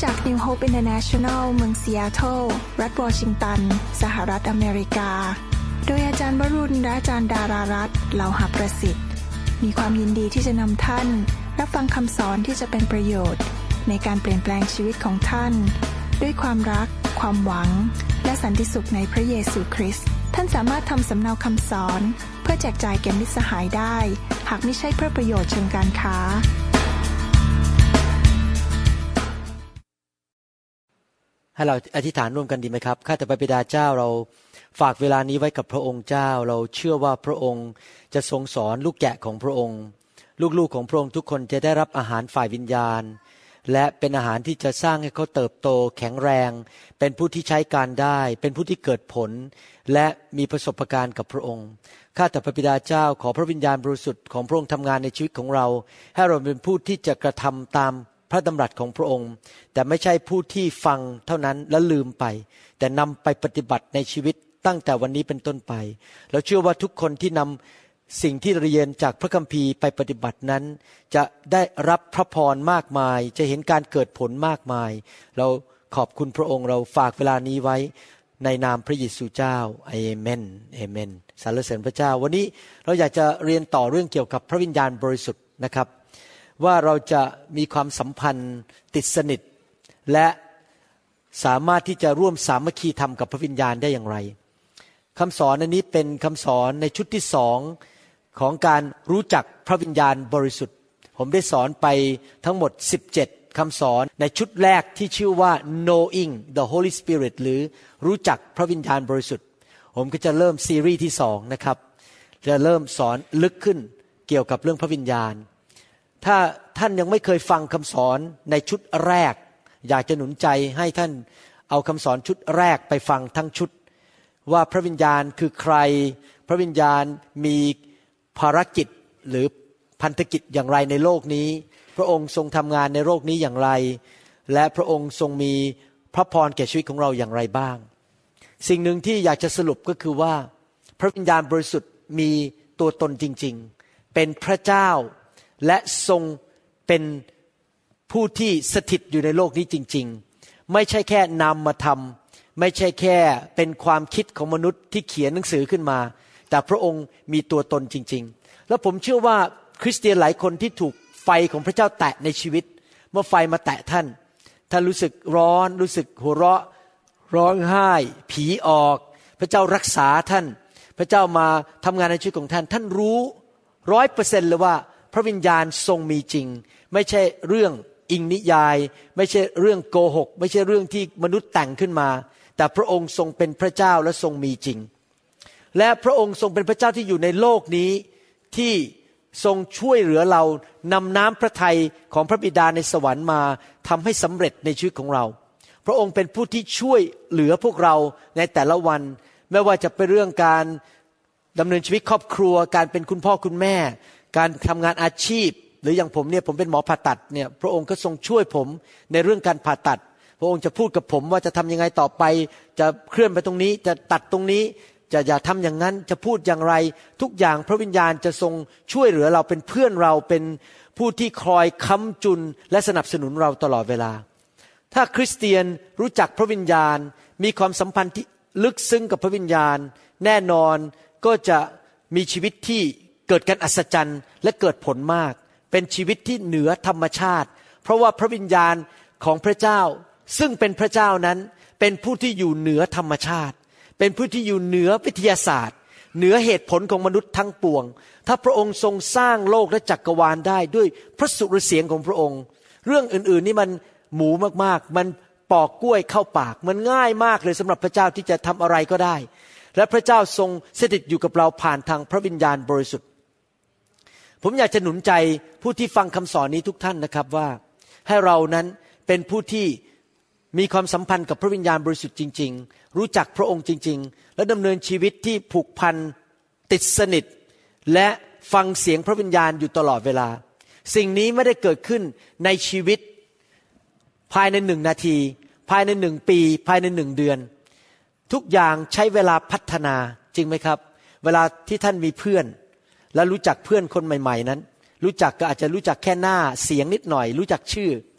จาก New Hope International เมืองซีแอตเทิลรัฐวอชิงตันสหรัฐอเมริกาโดยอาจารย์วรุณและอาจารย์ดารารัตน์เหล่าหประสิทธิ์มีความยินดีที่จะนำท่านรับฟังคำสอนที่จะเป็นประโยชน์ในการเปลี่ยนแปลงชีวิตของท่านด้วยความรักความหวังและสันติสุขในพระเยซูคริสต์ท่านสามารถทำสำเนาคำสอนเพื่อแจกจ่ายแก่มิตรสหายได้หากไม่ใช่เพื่อประโยชน์เชิงการค้าให้เราอธิษฐานร่วมกันดีไหมครับข้าแต่พระบิดาเจ้าเราฝากเวลานี้ไว้กับพระองค์เจ้าเราเชื่อว่าพระองค์จะทรงสอนลูกแกะของพระองค์ลูกๆของพระองค์ทุกคนจะได้รับอาหารฝ่ายวิญญาณและเป็นอาหารที่จะสร้างให้เขาเติบโตแข็งแรงเป็นผู้ที่ใช้การได้เป็นผู้ที่เกิดผลและมีประสบการณ์กับพระองค์ข้าแต่พระบิดาเจ้าขอพระวิญญาณบริสุทธิ์ของพระองค์ทำงานในชีวิตของเราให้เราเป็นผู้ที่จะกระทำตามพระดำรัสของพระองค์แต่ไม่ใช่ผู้ที่ฟังเท่านั้นแล้วลืมไปแต่นำไปปฏิบัติในชีวิตตั้งแต่วันนี้เป็นต้นไปเราเชื่อว่าทุกคนที่นำสิ่งที่เรียนจากพระคัมภีร์ไปปฏิบัตินั้นจะได้รับพระพรมากมายจะเห็นการเกิดผลมากมายเราขอบคุณพระองค์เราฝากเวลานี้ไว้ในนามพระเยซูเจ้าอาเมนอาเมนสรรเสริญพระเจ้าวันนี้เราอยากจะเรียนต่อเรื่องเกี่ยวกับพระวิญญาณบริสุทธิ์นะครับว่าเราจะมีความสัมพันธ์ติดสนิทและสามารถที่จะร่วมสามัคคีธรรมกับพระวิญญาณได้อย่างไรคำสอนอันนี้เป็นคำสอนในชุดที่2ของการรู้จักพระวิญญาณบริสุทธิ์ผมได้สอนไปทั้งหมด17คำสอนในชุดแรกที่ชื่อว่า knowing the Holy Spirit หรือรู้จักพระวิญญาณบริสุทธิ์ผมก็จะเริ่มซีรีส์ที่2นะครับจะเริ่มสอนลึกขึ้นเกี่ยวกับเรื่องพระวิญญาณถ้าท่านยังไม่เคยฟังคำสอนในชุดแรกอยากจะหนุนใจให้ท่านเอาคำสอนชุดแรกไปฟังทั้งชุดว่าพระวิญญาณคือใครพระวิญญาณมีภารกิจหรือพันธกิจอย่างไรในโลกนี้พระองค์ทรงทำงานในโลกนี้อย่างไรและพระองค์ทรงมีพระพรแก่ชีวิตของเราอย่างไรบ้างสิ่งหนึ่งที่อยากจะสรุปก็คือว่าพระวิญญาณบริสุทธิ์มีตัวตนจริงๆเป็นพระเจ้าและทรงเป็นผู้ที่สถิตอยู่ในโลกนี้จริงๆไม่ใช่แค่นามธรรมไม่ใช่แค่เป็นความคิดของมนุษย์ที่เขียนหนังสือขึ้นมาแต่พระองค์มีตัวตนจริงๆแล้วผมเชื่อว่าคริสเตียนหลายคนที่ถูกไฟของพระเจ้าแตะในชีวิตเมื่อไฟมาแตะท่านรู้สึกร้อนรู้สึกหัวเราะร้องไห้ผีออกพระเจ้ารักษาท่านพระเจ้ามาทำงานในชีวิตของท่านรู้ 100% เลยว่าพระวิญญาณทรงมีจริงไม่ใช่เรื่องอิงนิยายไม่ใช่เรื่องโกหกไม่ใช่เรื่องที่มนุษย์แต่งขึ้นมาแต่พระองค์ทรงเป็นพระเจ้าและทรงมีจริงและพระองค์ทรงเป็นพระเจ้าที่อยู่ในโลกนี้ที่ทรงช่วยเหลือเรานำน้ำพระทัยของพระบิดาในสวรรค์มาทำให้สำเร็จในชีวิตของเราพระองค์เป็นผู้ที่ช่วยเหลือพวกเราในแต่ละวันไม่ว่าจะเป็นเรื่องการดำเนินชีวิตครอบครัวการเป็นคุณพ่อคุณแม่การทำงานอาชีพหรืออย่างผมเนี่ยผมเป็นหมอผ่าตัดเนี่ยพระองค์ก็ทรงช่วยผมในเรื่องการผ่าตัดพระองค์จะพูดกับผมว่าจะทำยังไงต่อไปจะเคลื่อนไปตรงนี้จะตัดตรงนี้จะอย่าทำอย่างนั้นจะพูดอย่างไรทุกอย่างพระวิญญาณจะทรงช่วยเหลือเราเป็นเพื่อนเราเป็นผู้ที่คอยค้ำจุนและสนับสนุนเราตลอดเวลาถ้าคริสเตียนรู้จักพระวิญญาณมีความสัมพันธ์ที่ลึกซึ้งกับพระวิญญาณแน่นอนก็จะมีชีวิตที่เกิดการอัศจรรย์และเกิดผลมากเป็นชีวิตที่เหนือธรรมชาติเพราะว่าพระวิญญาณของพระเจ้าซึ่งเป็นพระเจ้านั้นเป็นผู้ที่อยู่เหนือธรรมชาติเป็นผู้ที่อยู่เหนือวิทยาศาสตร์เหนือเหตุผลของมนุษย์ทั้งปวงถ้าพระองค์ทรงสร้างโลกและจักรวาลได้ด้วยพระสุรเสียงของพระองค์เรื่องอื่นๆนี่มันหมูมากๆมันปอกกล้วยเข้าปากมันง่ายมากเลยสำหรับพระเจ้าที่จะทำอะไรก็ได้และพระเจ้าทรงสถิตอยู่กับเราผ่านทางพระวิญญาณบริสุทธิ์ผมอยากจะหนุนใจผู้ที่ฟังคำสอนนี้ทุกท่านนะครับว่าให้เรานั้นเป็นผู้ที่มีความสัมพันธ์กับพระวิญญาณบริสุทธิ์จริงๆรู้จักพระองค์จริงๆและดำเนินชีวิตที่ผูกพันติดสนิทและฟังเสียงพระวิญญาณอยู่ตลอดเวลาสิ่งนี้ไม่ได้เกิดขึ้นในชีวิตภายใน1 นาทีภายใน1 ปีภายใน1 เดือนทุกอย่างใช้เวลาพัฒนาจริงไหมครับเวลาที่ท่านมีเพื่อนและรู้จักเพื่อนคนใหม่ๆนั้นรู้จักก็อาจจะรู้จักแค่หน้าเสียงนิดหน่อยรู้จักชื่อ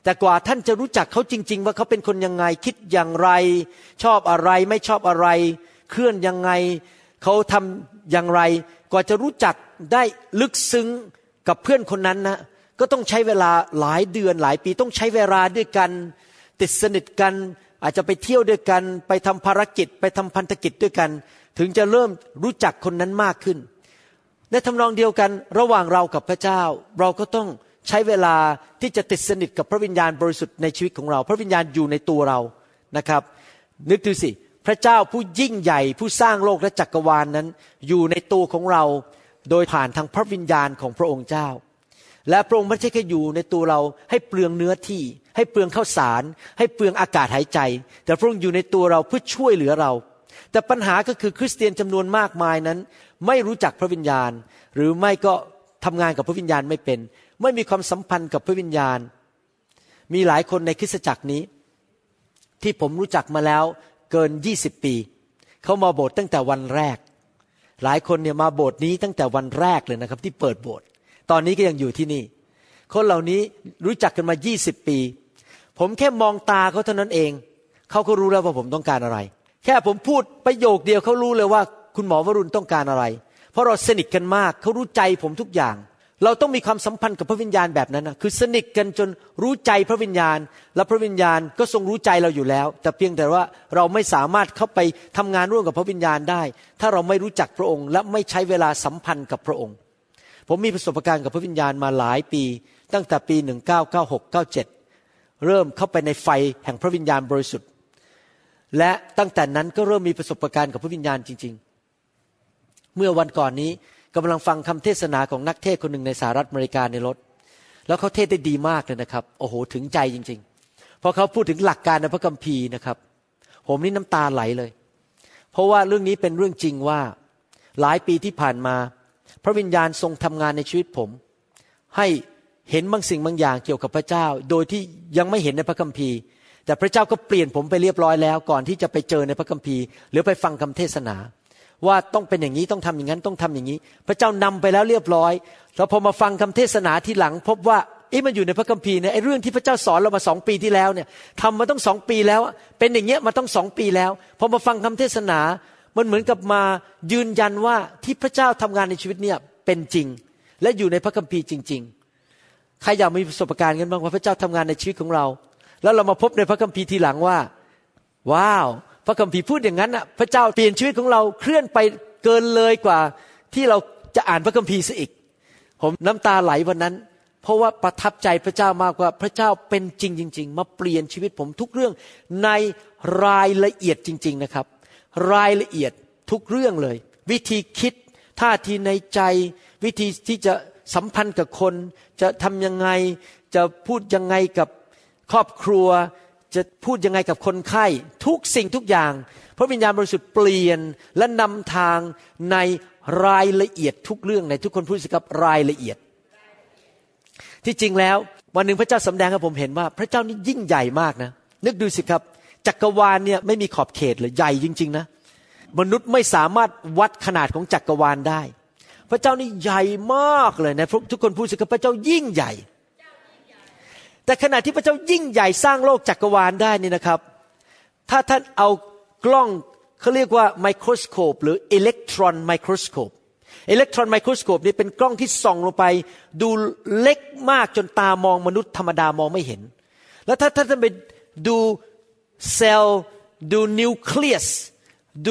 แต่กว่าท่านจะรู้จักเขาจริงๆว่าเขาเป็นคนยังไงคิดอย่างไรชอบอะไรไม่ชอบอะไรเคลื่อนยังไงเขาทำอย่างไรกว่าจะรู้จักได้ลึกซึ้งกับเพื่อนคนนั้นนะก็ต้องใช้เวลาหลายเดือนหลายปีต้องใช้เวลาด้วยกันติดสนิทกันอาจจะไปเที่ยวด้วยกันไปทำภารกิจไปทำพันธกิจด้วยกันถึงจะเริ่มรู้จักคนนั้นมากขึ้นในทำนองเดียวกันระหว่างเรากับพระเจ้าเราก็ต้องใช้เวลาที่จะติดสนิทกับพระวิญญาณบริสุทธิ์ในชีวิตของเราพระวิญญาณอยู่ในตัวเรานะครับนึกดูสิพระเจ้าผู้ยิ่งใหญ่ผู้สร้างโลกและจักรวาล นั้นอยู่ในตัวของเราโดยผ่านทางพระวิญญาณของพระองค์เจ้าและพระองค์ไม่ใช่แค่อยู่ในตัวเราให้เปลืองเนื้อที่ให้เปลืองข้าวสารให้เปลืองอากาศหายใจแต่พระองค์อยู่ในตัวเราเพื่อช่วยเหลือเราแต่ปัญหาก็คือคริสเตียนจำนวนมากมายนั้นไม่รู้จักพระวิญญาณหรือไม่ก็ทำงานกับพระวิญญาณไม่เป็นไม่มีความสัมพันธ์กับพระวิญญาณมีหลายคนในคริสตจักรนี้ที่ผมรู้จักมาแล้วเกิน20ปีเขามาโบสถ์ตั้งแต่วันแรกหลายคนเนี่ยมาโบสถ์นี้ตั้งแต่วันแรกเลยนะครับที่เปิดโบสถ์ตอนนี้ก็ยังอยู่ที่นี่คนเหล่านี้รู้จักกันมา20ปีผมแค่มองตาเขาเท่านั้นเองเขาก็รู้แล้วว่าผมต้องการอะไรแค่ผมพูดประโยคเดียวเขารู้เลยว่าคุณหมอวรุณต้องการอะไรเพราะเราสนิทกันมากเขารู้ใจผมทุกอย่างเราต้องมีความสัมพันธ์กับพระวิญญาณแบบนั้นนะคือสนิทกันจนรู้ใจพระวิญญาณและพระวิญญาณก็ทรงรู้ใจเราอยู่แล้วแต่เพียงแต่ว่าเราไม่สามารถเข้าไปทำงานร่วมกับพระวิญญาณได้ถ้าเราไม่รู้จักพระองค์และไม่ใช้เวลาสัมพันธ์กับพระองค์ผมมีประสบการณ์กับพระวิญญาณมาหลายปีตั้งแต่ปี1996-97เริ่มเข้าไปในไฟแห่งพระวิญญาณบริสุทธิ์และตั้งแต่นั้นก็เริ่มมีประสบการณ์กับพระวิญญาณจริงๆเมื่อวันก่อนนี้กำลังฟังคำเทศนาของนักเทศคนหนึ่งในสหรัฐอเมริกาในรถแล้วเขาเทศได้ดีมากเลยนะครับโอ้โหถึงใจจริงๆพอเขาพูดถึงหลักการในพระคัมภีร์นะครับผมนี่น้ำตาไหลเลยเพราะว่าเรื่องนี้เป็นเรื่องจริงว่าหลายปีที่ผ่านมาพระวิญญาณทรงทำงานในชีวิตผมให้เห็นบางสิ่งบางอย่างเกี่ยวกับพระเจ้าโดยที่ยังไม่เห็นในพระคัมภีร์แต่พระเจ้าก็เปลี่ยนผมไปเรียบร้อยแล้วก่อนที่จะไปเจอในพระคัมภีร์หรือไปฟังคำเทศนาว่าต้องเป็นอย่างนี้ต้องทำอย่างนั้นต้องทำอย่างนี้พระเจ้านำไปแล้วเรียบร้อยแล้วพอมาฟังคำเทศนาทีหลังพบว่ามันอยู่ในพระคัมภีร์เนี่ยไอ้เรื่องที่พระเจ้าสอนเรามา2 ปีที่แล้วเนี่ยทำมาต้อง2 ปีแล้วเป็นอย่างเงี้ยมาต้อง2 ปีแล้วพอมาฟังคำเทศนามันเหมือนกับมายืนยันว่าที่พระเจ้าทำงานในชีวิตเนี่ยเป็นจริงและอยู่ในพระคัมภีร์จริงๆใครอยากมีประสบการณ์กันบ้างว่าพระเจ้าทำงานในชีวิตของเราแล้วเรามาพบในพระคัมภีร์ทีหลังว่าว้าวพระคัมภีร์พูดอย่างนั้นน่ะพระเจ้าเปลี่ยนชีวิตของเราเคลื่อนไปเกินเลยกว่าที่เราจะอ่านพระคัมภีร์ซะอีกผมน้ำตาไหลวันนั้นเพราะว่าประทับใจพระเจ้ามากว่าพระเจ้าเป็นจริงจริงๆมาเปลี่ยนชีวิตผมทุกเรื่องในรายละเอียดจริงๆนะครับรายละเอียดทุกเรื่องเลยวิธีคิดท่าทีในใจวิธีที่จะสัมพันธ์กับคนจะทำยังไงจะพูดยังไงกับครอบครัวจะพูดยังไงกับคนไข้ทุกสิ่งทุกอย่างพระวิญญาณบริสุทธิ์เปลี่ยนและนำทางในรายละเอียดทุกเรื่องในทุกคนพูดสิครับรายละเอียดที่จริงแล้ววันหนึ่งพระเจ้าสำแดงให้ผมเห็นว่าพระเจ้านี่ยิ่งใหญ่มากนะนึกดูสิครับจักรวาลเนี่ยไม่มีขอบเขตเลยใหญ่จริงๆนะมนุษย์ไม่สามารถวัดขนาดของจักรวาลได้พระเจ้านี่ใหญ่มากเลยนะทุกคนพูดสิครับพระเจ้ายิ่งใหญ่แต่ขณะที่พระเจ้ายิ่งใหญ่สร้างโลกจักรวาลได้นี่นะครับถ้าท่านเอากล้องเขาเรียกว่าไมโครสโคปหรืออิเล็กตรอนไมโครสโคปอิเล็กตรอนไมโครสโคปนี่เป็นกล้องที่ส่องลงไปดูเล็กมากจนตามองมนุษย์ธรรมดามองไม่เห็นแล้วถ้าท่านไปดูเซลล์ดูนิวเคลียสดู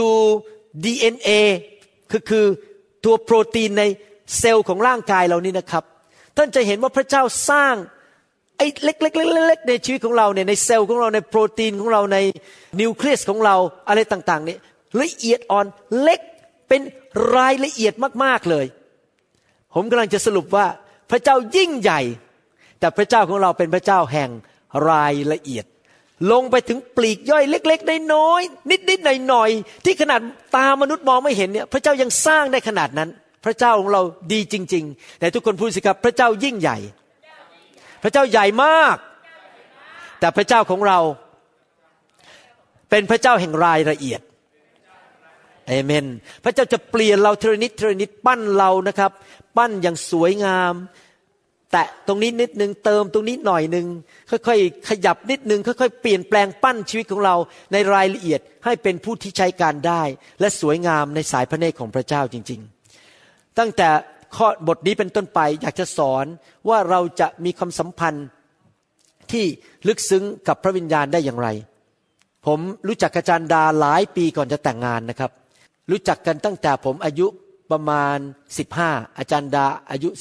DNA คือตัวโปรตีนในเซลล์ของร่างกายเรานี่นะครับท่านจะเห็นว่าพระเจ้าสร้างไอ้เล็กๆๆๆในชีวิตของเราเนี่ยในเซลล์ของเราในโปรตีนของเราในนิวเคลียสของเราอะไรต่างๆเนี่ยละเอียดอ่อนเล็กเป็นรายละเอียดมากๆเลยผมกำลังจะสรุปว่าพระเจ้ายิ่งใหญ่แต่พระเจ้าของเราเป็นพระเจ้าแห่งรายละเอียดลงไปถึงปลีกย่อยเล็กๆน้อยๆนิดๆหน่อยๆที่ขนาดตามนุษย์มองไม่เห็นเนี่ยพระเจ้ายังสร้างได้ขนาดนั้นพระเจ้าของเราดีจริงๆแต่ทุกคนพูดสิครับพระเจ้ายิ่งใหญ่พระเจ้าใหญ่มากแต่พระเจ้าของเราเป็นพระเจ้าแห่งรายละเอียดเอเมนพระเจ้าจะเปลี่ยนเราทีละนิดทีละนิดปั้นเรานะครับปั้นอย่างสวยงามแตะตรงนี้นิดนึงเติมตรงนี้หน่อยนึงค่อยๆขยับนิดนึงค่อยๆเปลี่ยนแปลงปั้นชีวิตของเราในรายละเอียดให้เป็นผู้ที่ใช้การได้และสวยงามในสายพระเนตรของพระเจ้าจริงๆตั้งแต่ข้อบทนี้เป็นต้นไปอยากจะสอนว่าเราจะมีความสัมพันธ์ที่ลึกซึ้งกับพระวิญญาณได้อย่างไรผมรู้จักอาจารย์ดาหลายปีก่อนจะแต่งงานนะครับรู้จักกันตั้งแต่ผมอายุประมาณ15อาจารย์ดาอายุ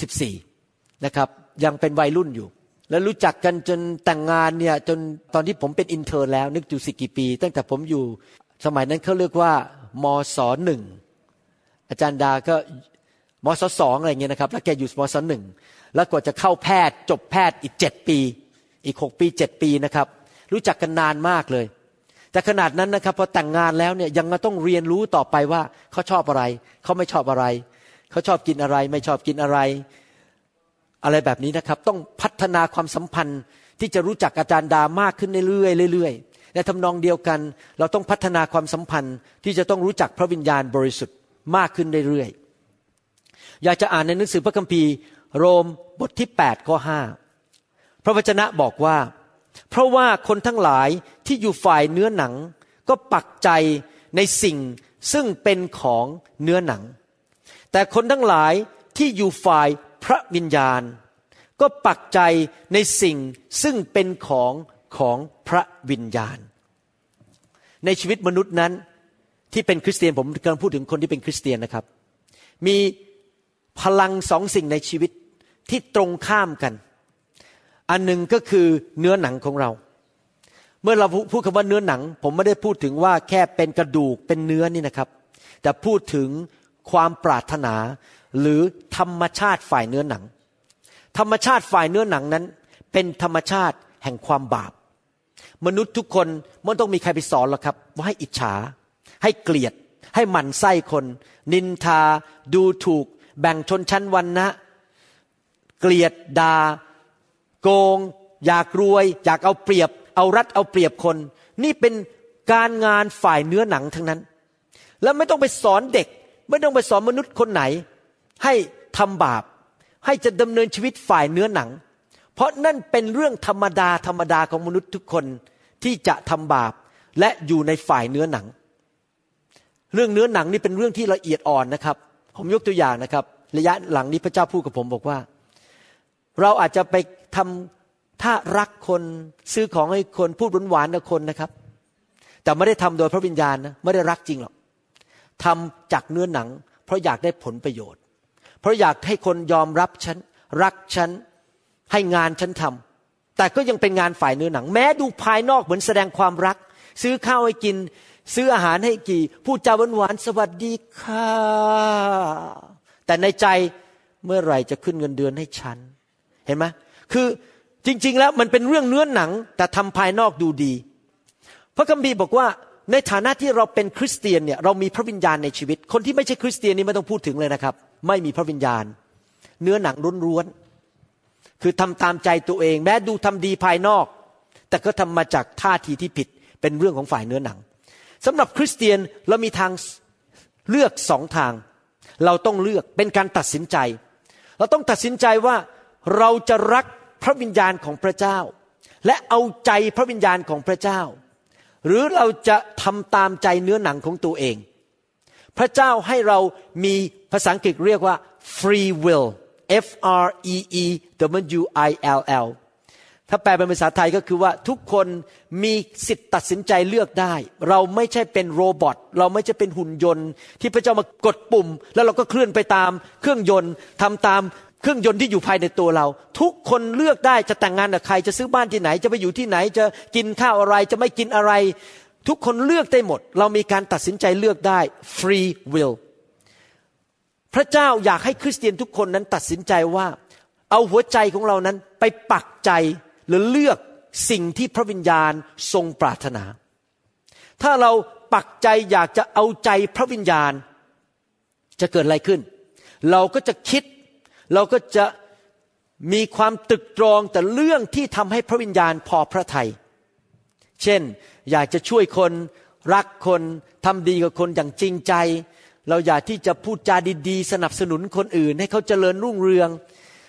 14นะครับยังเป็นวัยรุ่นอยู่แล้วรู้จักกันจนแต่งงานเนี่ยจนตอนที่ผมเป็นอินเทอร์แล้วนึกดูสิกี่ปีตั้งแต่ผมอยู่สมัยนั้นเขาเรียกว่ามศ1อาจารย์ดาก็มศ2อะไรเงี้ยนะครับแล้วแกอยู่มศ1แล้วกว่าจะเข้าแพทย์จบแพทย์อีก7ปีอีก6ปี7ปีนะครับรู้จักกันนานมากเลยแต่ขนาดนั้นนะครับพอแต่งงานแล้วเนี่ยยังต้องเรียนรู้ต่อไปว่าเขาชอบอะไรเขาไม่ชอบอะไรเขาชอบกินอะไรไม่ชอบกินอะไรอะไรแบบนี้นะครับต้องพัฒนาความสัมพันธ์ที่จะรู้จักอาจารย์ดามากขึ้นเรื่อยๆในทำนองเดียวกันเราต้องพัฒนาความสัมพันธ์ที่จะต้องรู้จักพระวิญญาณบริสุทธิ์มากขึ้นเรื่อยๆอยากจะอ่านในหนังสือพระคัมภีร์โรมบทที่8ข้อ5พระวจนะบอกว่าเพราะว่าคนทั้งหลายที่อยู่ฝ่ายเนื้อหนังก็ปักใจในสิ่งซึ่งเป็นของเนื้อหนังแต่คนทั้งหลายที่อยู่ฝ่ายพระวิญญาณก็ปักใจในสิ่งซึ่งเป็นของพระวิญญาณในชีวิตมนุษย์นั้นที่เป็นคริสเตียนผมกำลังพูดถึงคนที่เป็นคริสเตียนนะครับมีพลังสองสิ่งในชีวิตที่ตรงข้ามกันอันหนึ่งก็คือเนื้อหนังของเราเมื่อเราพูดคำว่าเนื้อหนังผมไม่ได้พูดถึงว่าแค่เป็นกระดูกเป็นเนื้อนี่นะครับแต่พูดถึงความปรารถนาหรือธรรมชาติฝ่ายเนื้อหนังธรรมชาติฝ่ายเนื้อหนังนั้นเป็นธรรมชาติแห่งความบาปมนุษย์ทุกคนไม่ต้องมีใครไปสอนหรอกครับว่าให้อิจฉาให้เกลียดให้หมั่นไส้คนนินทาดูถูกแบ่งชนชั้นวรรณะเกลียดด่าโกงอยากรวยอยากเอาเปรียบเอารัดเอาเปรียบคนนี่เป็นการงานฝ่ายเนื้อหนังทั้งนั้นแล้วไม่ต้องไปสอนเด็กไม่ต้องไปสอนมนุษย์คนไหนให้ทำบาปให้จะดำเนินชีวิตฝ่ายเนื้อหนังเพราะนั่นเป็นเรื่องธรรมดาของมนุษย์ทุกคนที่จะทำบาปและอยู่ในฝ่ายเนื้อหนังเรื่องเนื้อหนังนี่เป็นเรื่องที่ละเอียดอ่อนนะครับผมยกตัวอย่างนะครับระยะหลังนี้พระเจ้าพูดกับผมบอกว่าเราอาจจะไปทำถ้ารักคนซื้อของให้คนพูดหวานๆกับคนนะครับแต่ไม่ได้ทำโดยพระวิญญาณนะไม่ได้รักจริงหรอกทำจากเนื้อหนังเพราะอยากได้ผลประโยชน์เพราะอยากให้คนยอมรับฉันรักฉันให้งานฉันทำแต่ก็ยังเป็นงานฝ่ายเนื้อหนังแม้ดูภายนอกเหมือนแสดงความรักซื้อข้าวให้กินซื้ออาหารให้กินพูดจาหวานๆสวัสดีค่ะแต่ในใจเมื่อไหร่จะขึ้นเงินเดือนให้ฉันเห็นไหมคือจริงๆแล้วมันเป็นเรื่องเนื้อหนังแต่ทำภายนอกดูดีพระคัมภีร์บอกว่าในฐานะที่เราเป็นคริสเตียนเนี่ยเรามีพระวิญญาณในชีวิตคนที่ไม่ใช่คริสเตียนนี่ไม่ต้องพูดถึงเลยนะครับไม่มีพระวิญญาณเนื้อหนังล้วนๆคือทำตามใจตัวเองแม้ดูทำดีภายนอกแต่ก็ทำมาจากท่าทีที่ผิดเป็นเรื่องของฝ่ายเนื้อหนังสำหรับคริสเตียนเรามีทางเลือกสองทางเราต้องเลือกเป็นการตัดสินใจเราต้องตัดสินใจว่าเราจะรักพระวิญญาณของพระเจ้าและเอาใจพระวิญญาณของพระเจ้าหรือเราจะทำตามใจเนื้อหนังของตัวเองพระเจ้าให้เรามีภาษาอังกฤษเรียกว่า free will F R E E W I L L ถ้าแปลเป็นภาษาไทยก็คือว่าทุกคนมีสิทธิ์ตัดสินใจเลือกได้เราไม่ใช่เป็นโรบอทเราไม่ใช่เป็นหุ่นยนต์ที่พระเจ้ามากดปุ่มแล้วเราก็เคลื่อนไปตามเครื่องยนต์ทำตามเครื่องยนต์ที่อยู่ภายในตัวเราทุกคนเลือกได้จะแต่งงานกับใครจะซื้อบ้านที่ไหนจะไปอยู่ที่ไหนจะกินข้าวอะไรจะไม่กินอะไรทุกคนเลือกได้หมดเรามีการตัดสินใจเลือกได้ free will พระเจ้าอยากให้คริสเตียนทุกคนนั้นตัดสินใจว่าเอาหัวใจของเรานั้นไปปักใจหรือเลือกสิ่งที่พระวิญญาณทรงปรารถนาถ้าเราปักใจอยากจะเอาใจพระวิญญาณจะเกิดอะไรขึ้นเราก็จะคิดเราก็จะมีความตรึกตรองแต่เรื่องที่ทำให้พระวิญญาณพอพระทัยเช่นอยากจะช่วยคนรักคนทำดีกับคนอย่างจริงใจเราอยากที่จะพูดจาดีๆสนับสนุนคนอื่นให้เขาเจริญรุ่งเรือง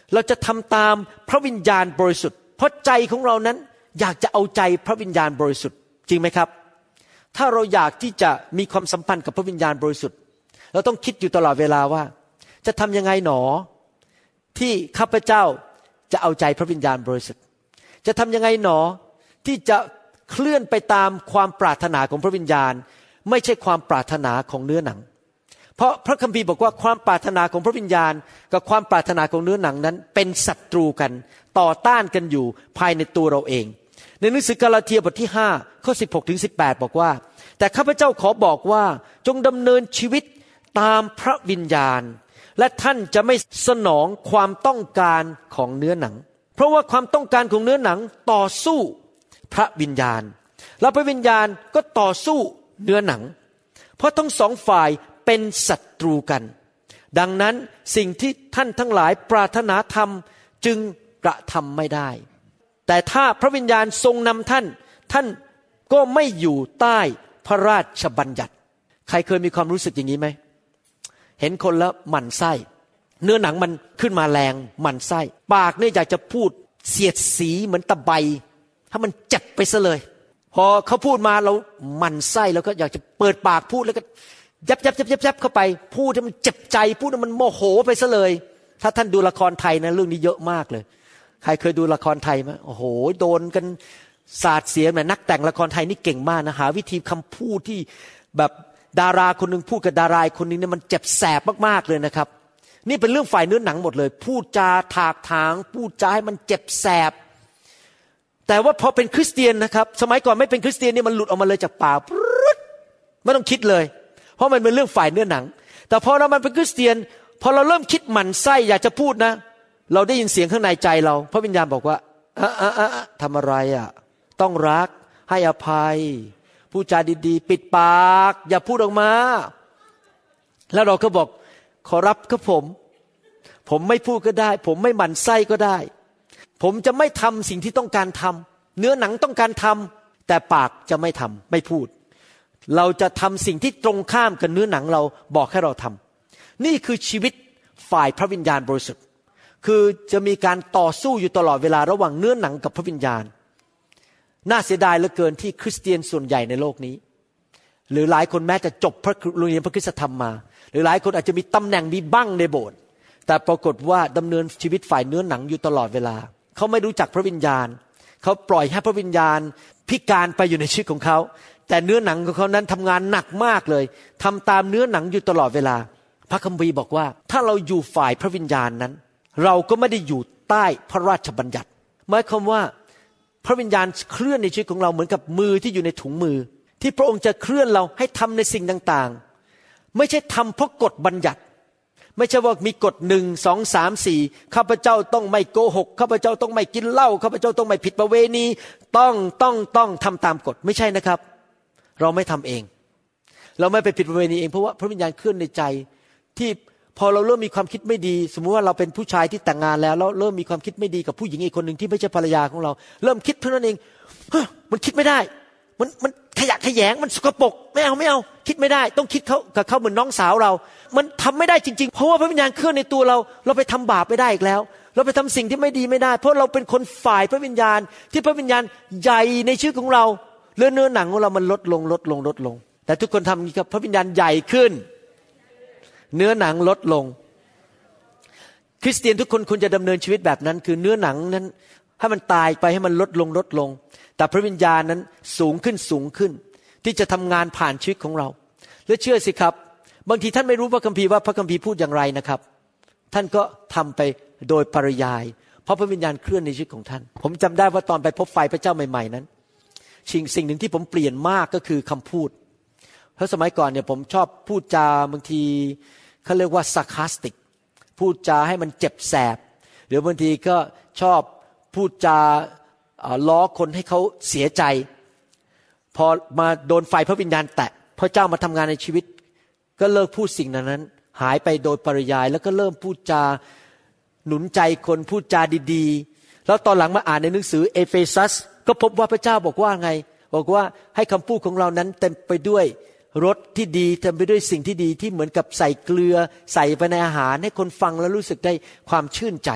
เราจะทำตามพระวิญญาณบริสุทธิ์เพราะใจของเรานั้นอยากจะเอาใจพระวิญญาณบริสุทธิ์จริงไหมครับถ้าเราอยากที่จะมีความสัมพันธ์กับพระวิญญาณบริสุทธิ์เราต้องคิดอยู่ตลอดเวลาว่าจะทำยังไงหนอที่ข้าพเจ้าจะเอาใจพระวิญญาณบริสุทธิ์จะทำยังไงหนอที่จะเคลื่อนไปตามความปรารถนาของพระวิญญาณไม่ใช่ความปรารถนาของเนื้อหนังเพราะพระคัมภีร์บอกว่าความปรารถนาของพระวิญญาณกับความปรารถนาของเนื้อหนังนั้นเป็นศัตรูกันต่อต้านกันอยู่ภายในตัวเราเองในหนังสือกาลาเทียบทที่5ข้อ16ถึง18บอกว่าแต่ข้าพเจ้าขอบอกว่าจงดำเนินชีวิตตามพระวิญญาณและท่านจะไม่สนองความต้องการของเนื้อหนังเพราะว่าความต้องการของเนื้อหนังต่อสู้พระวิญญาณและพระวิญญาณก็ต่อสู้เนื้อหนังเพราะทั้งสองฝ่ายเป็นศัตรูกันดังนั้นสิ่งที่ท่านทั้งหลายปรารถนาทำจึงกระทำไม่ได้แต่ถ้าพระวิญญาณทรงนำท่านก็ไม่อยู่ใต้พระราชบัญญัติใครเคยมีความรู้สึกอย่างนี้ไหมเห็นคนแล้วหมั่นไส้เนื้อหนังมันขึ้นมาแรงหมั่นไส้ปากเนี่ยอยากจะพูดเสียดสีเหมือนตะไบถ้ามันเจ็บไปซะเลยพอเขาพูดมาเราหมั่นไส้แล้วก็อยากจะเปิดปากพูดแล้วก็ยับเข้าไปพูดให้มันเจ็บใจพูดให้มันโมโหไปซะเลยถ้าท่านดูละครไทยนะเรื่องนี้เยอะมากเลยใครเคยดูละครไทยไหมโอ้โหโดนกันสาดเสียงนักแต่งละครไทยนี่เก่งมากนะหาวิธีคำพูดที่แบบดาราคนนึงพูดกับดาราคนนึงเนี่ยมันเจ็บแสบมากๆเลยนะครับนี่เป็นเรื่องฝ่ายเนื้อหนังหมดเลยพูดจาถากถางพูดจาให้มันเจ็บแสบแต่ว่าพอเป็นคริสเตียนนะครับสมัยก่อนไม่เป็นคริสเตียนนี่มันหลุดออกมาเลยจากปากไม่ต้องคิดเลยเพราะมันเป็นเรื่องฝ่ายเนื้อหนังแต่พอเรามันเป็นคริสเตียนพอเราเริ่มคิดหมั่นไส้อยากจะพูดนะเราได้ยินเสียงข้างในใจเราพระวิญญาณบอกว่าทำอะไรต้องรักให้อภัยพูดจาดีๆปิดปากอย่าพูดออกมาแล้วเราก็บอกขอรับครับผมไม่พูดก็ได้ผมไม่หมั่นไส้ก็ได้ผมจะไม่ทำสิ่งที่ต้องการทำเนื้อหนังต้องการทำแต่ปากจะไม่ทำไม่พูดเราจะทำสิ่งที่ตรงข้ามกับเนื้อหนังเราบอกให้เราทำนี่คือชีวิตฝ่ายพระวิญญาณบริสุทธิ์คือจะมีการต่อสู้อยู่ตลอดเวลาระหว่างเนื้อหนังกับพระวิญญาณน่าเสียดายเหลือเกินที่คริสเตียนส่วนใหญ่ในโลกนี้หรือหลายคนแม้จะจบโรงเรียนพระคริสตธรรมมาหรือหลายคนอาจจะมีตำแหน่งมีบั้งในโบสถ์แต่ปรากฏว่าดำเนินชีวิตฝ่ายเนื้อหนังอยู่ตลอดเวลาเขาไม่รู้จักพระวิญญาณเขาปล่อยให้พระวิญญาณพิการไปอยู่ในชีวิตของเขาแต่เนื้อหนังของเขานั้นทำงานหนักมากเลยทำตามเนื้อหนังอยู่ตลอดเวลาพระคัมภีร์บอกว่าถ้าเราอยู่ฝ่ายพระวิญญาณนั้นเราก็ไม่ได้อยู่ใต้พระราชบัญญัติหมายความว่าพระวิญญาณเคลื่อนในชีวิตของเราเหมือนกับมือที่อยู่ในถุงมือที่พระองค์จะเคลื่อนเราให้ทำในสิ่งต่างๆไม่ใช่ทำเพราะกฎบัญญัติไม่ใช่ว่ามีกฎ1 2 3 4ข้าพเจ้าต้องไม่โกหกข้าพเจ้าต้องไม่กินเหล้าข้าพเจ้าต้องไม่ผิดประเวณีต้องทำตามกฎไม่ใช่นะครับเราไม่ทำเองเราไม่ไปผิดประเวณีเองเพราะว่าพระวิญญาณเคลื่อนในใจที่พอเราเริ่มมีความคิดไม่ดีสมมุติว่าเราเป็นผู้ชายที่แต่งงานแล้วเริ่มมีความคิดไม่ดีกับผู้หญิงอีกคนนึงที่ไม่ใช่ภรรยาของเราเริ่มคิดเท่านั้นเองมันคิดไม่ได้มันขยะแขยงมันสกปรกไม่เอาคิดไม่ได้ต้องคิดเขากับเขาเหมือนน้องสาวเรามันทำไม่ได้จริงๆเพราะว่าพระวิญญาณเคลื่อนในตัวเราไปทำบาปไม่ได้อีกแล้วเราไปทำสิ่งที่ไม่ดีไม่ได้เพราะเราเป็นคนฝ่ายพระวิญญาณที่พระวิญญาณใหญ่ในชีวิตของเราเนื้อหนังของเรามันลดลงแต่ทุกคนทำอย่างนี้ครับพระวิญญาณใหญ่ขึ้นเนื้อหนังลดลงคริสเตียนทุกคนควรจะดำเนินชีวิตแบบนั้นคือเนื้อหนังนั้นให้มันตายไปให้มันลดลงแต่พระวิญญาณนั้นสูงขึ้นที่จะทำงานผ่านชีวิตของเราและเชื่อสิครับบางทีท่านไม่รู้พระคัมภีร์ว่าพระคัมภีร์พูดอย่างไรนะครับท่านก็ทำไปโดยปริยายเพราะพระวิญญาณเคลื่อนในชีวิตของท่านผมจำได้ว่าตอนไปพบไฟพระเจ้าใหม่ๆนั้นสิ่งหนึ่งที่ผมเปลี่ยนมากก็คือคำพูดเพราะสมัยก่อนเนี่ยผมชอบพูดจาบางทีเขาเรียกว่า sarcastic พูดจาให้มันเจ็บแสบหรือบางทีก็ชอบพูดจาล้อคนให้เขาเสียใจพอมาโดนไฟพระวิญญาณแตะพระเจ้ามาทำงานในชีวิตก็เลิกพูดสิ่งนั้นหายไปโดยปริยายแล้วก็เริ่มพูดจาหนุนใจคนพูดจาดีๆแล้วตอนหลังมาอ่านในหนังสือเอเฟซัสก็พบว่าพระเจ้าบอกว่าไงบอกว่าให้คำพูดของเรานั้นเต็มไปด้วยรสที่ดีเต็มไปด้วยสิ่งที่ดีที่เหมือนกับใส่เกลือใส่ไปในอาหารให้คนฟังแล้วรู้สึกได้ความชื่นใจ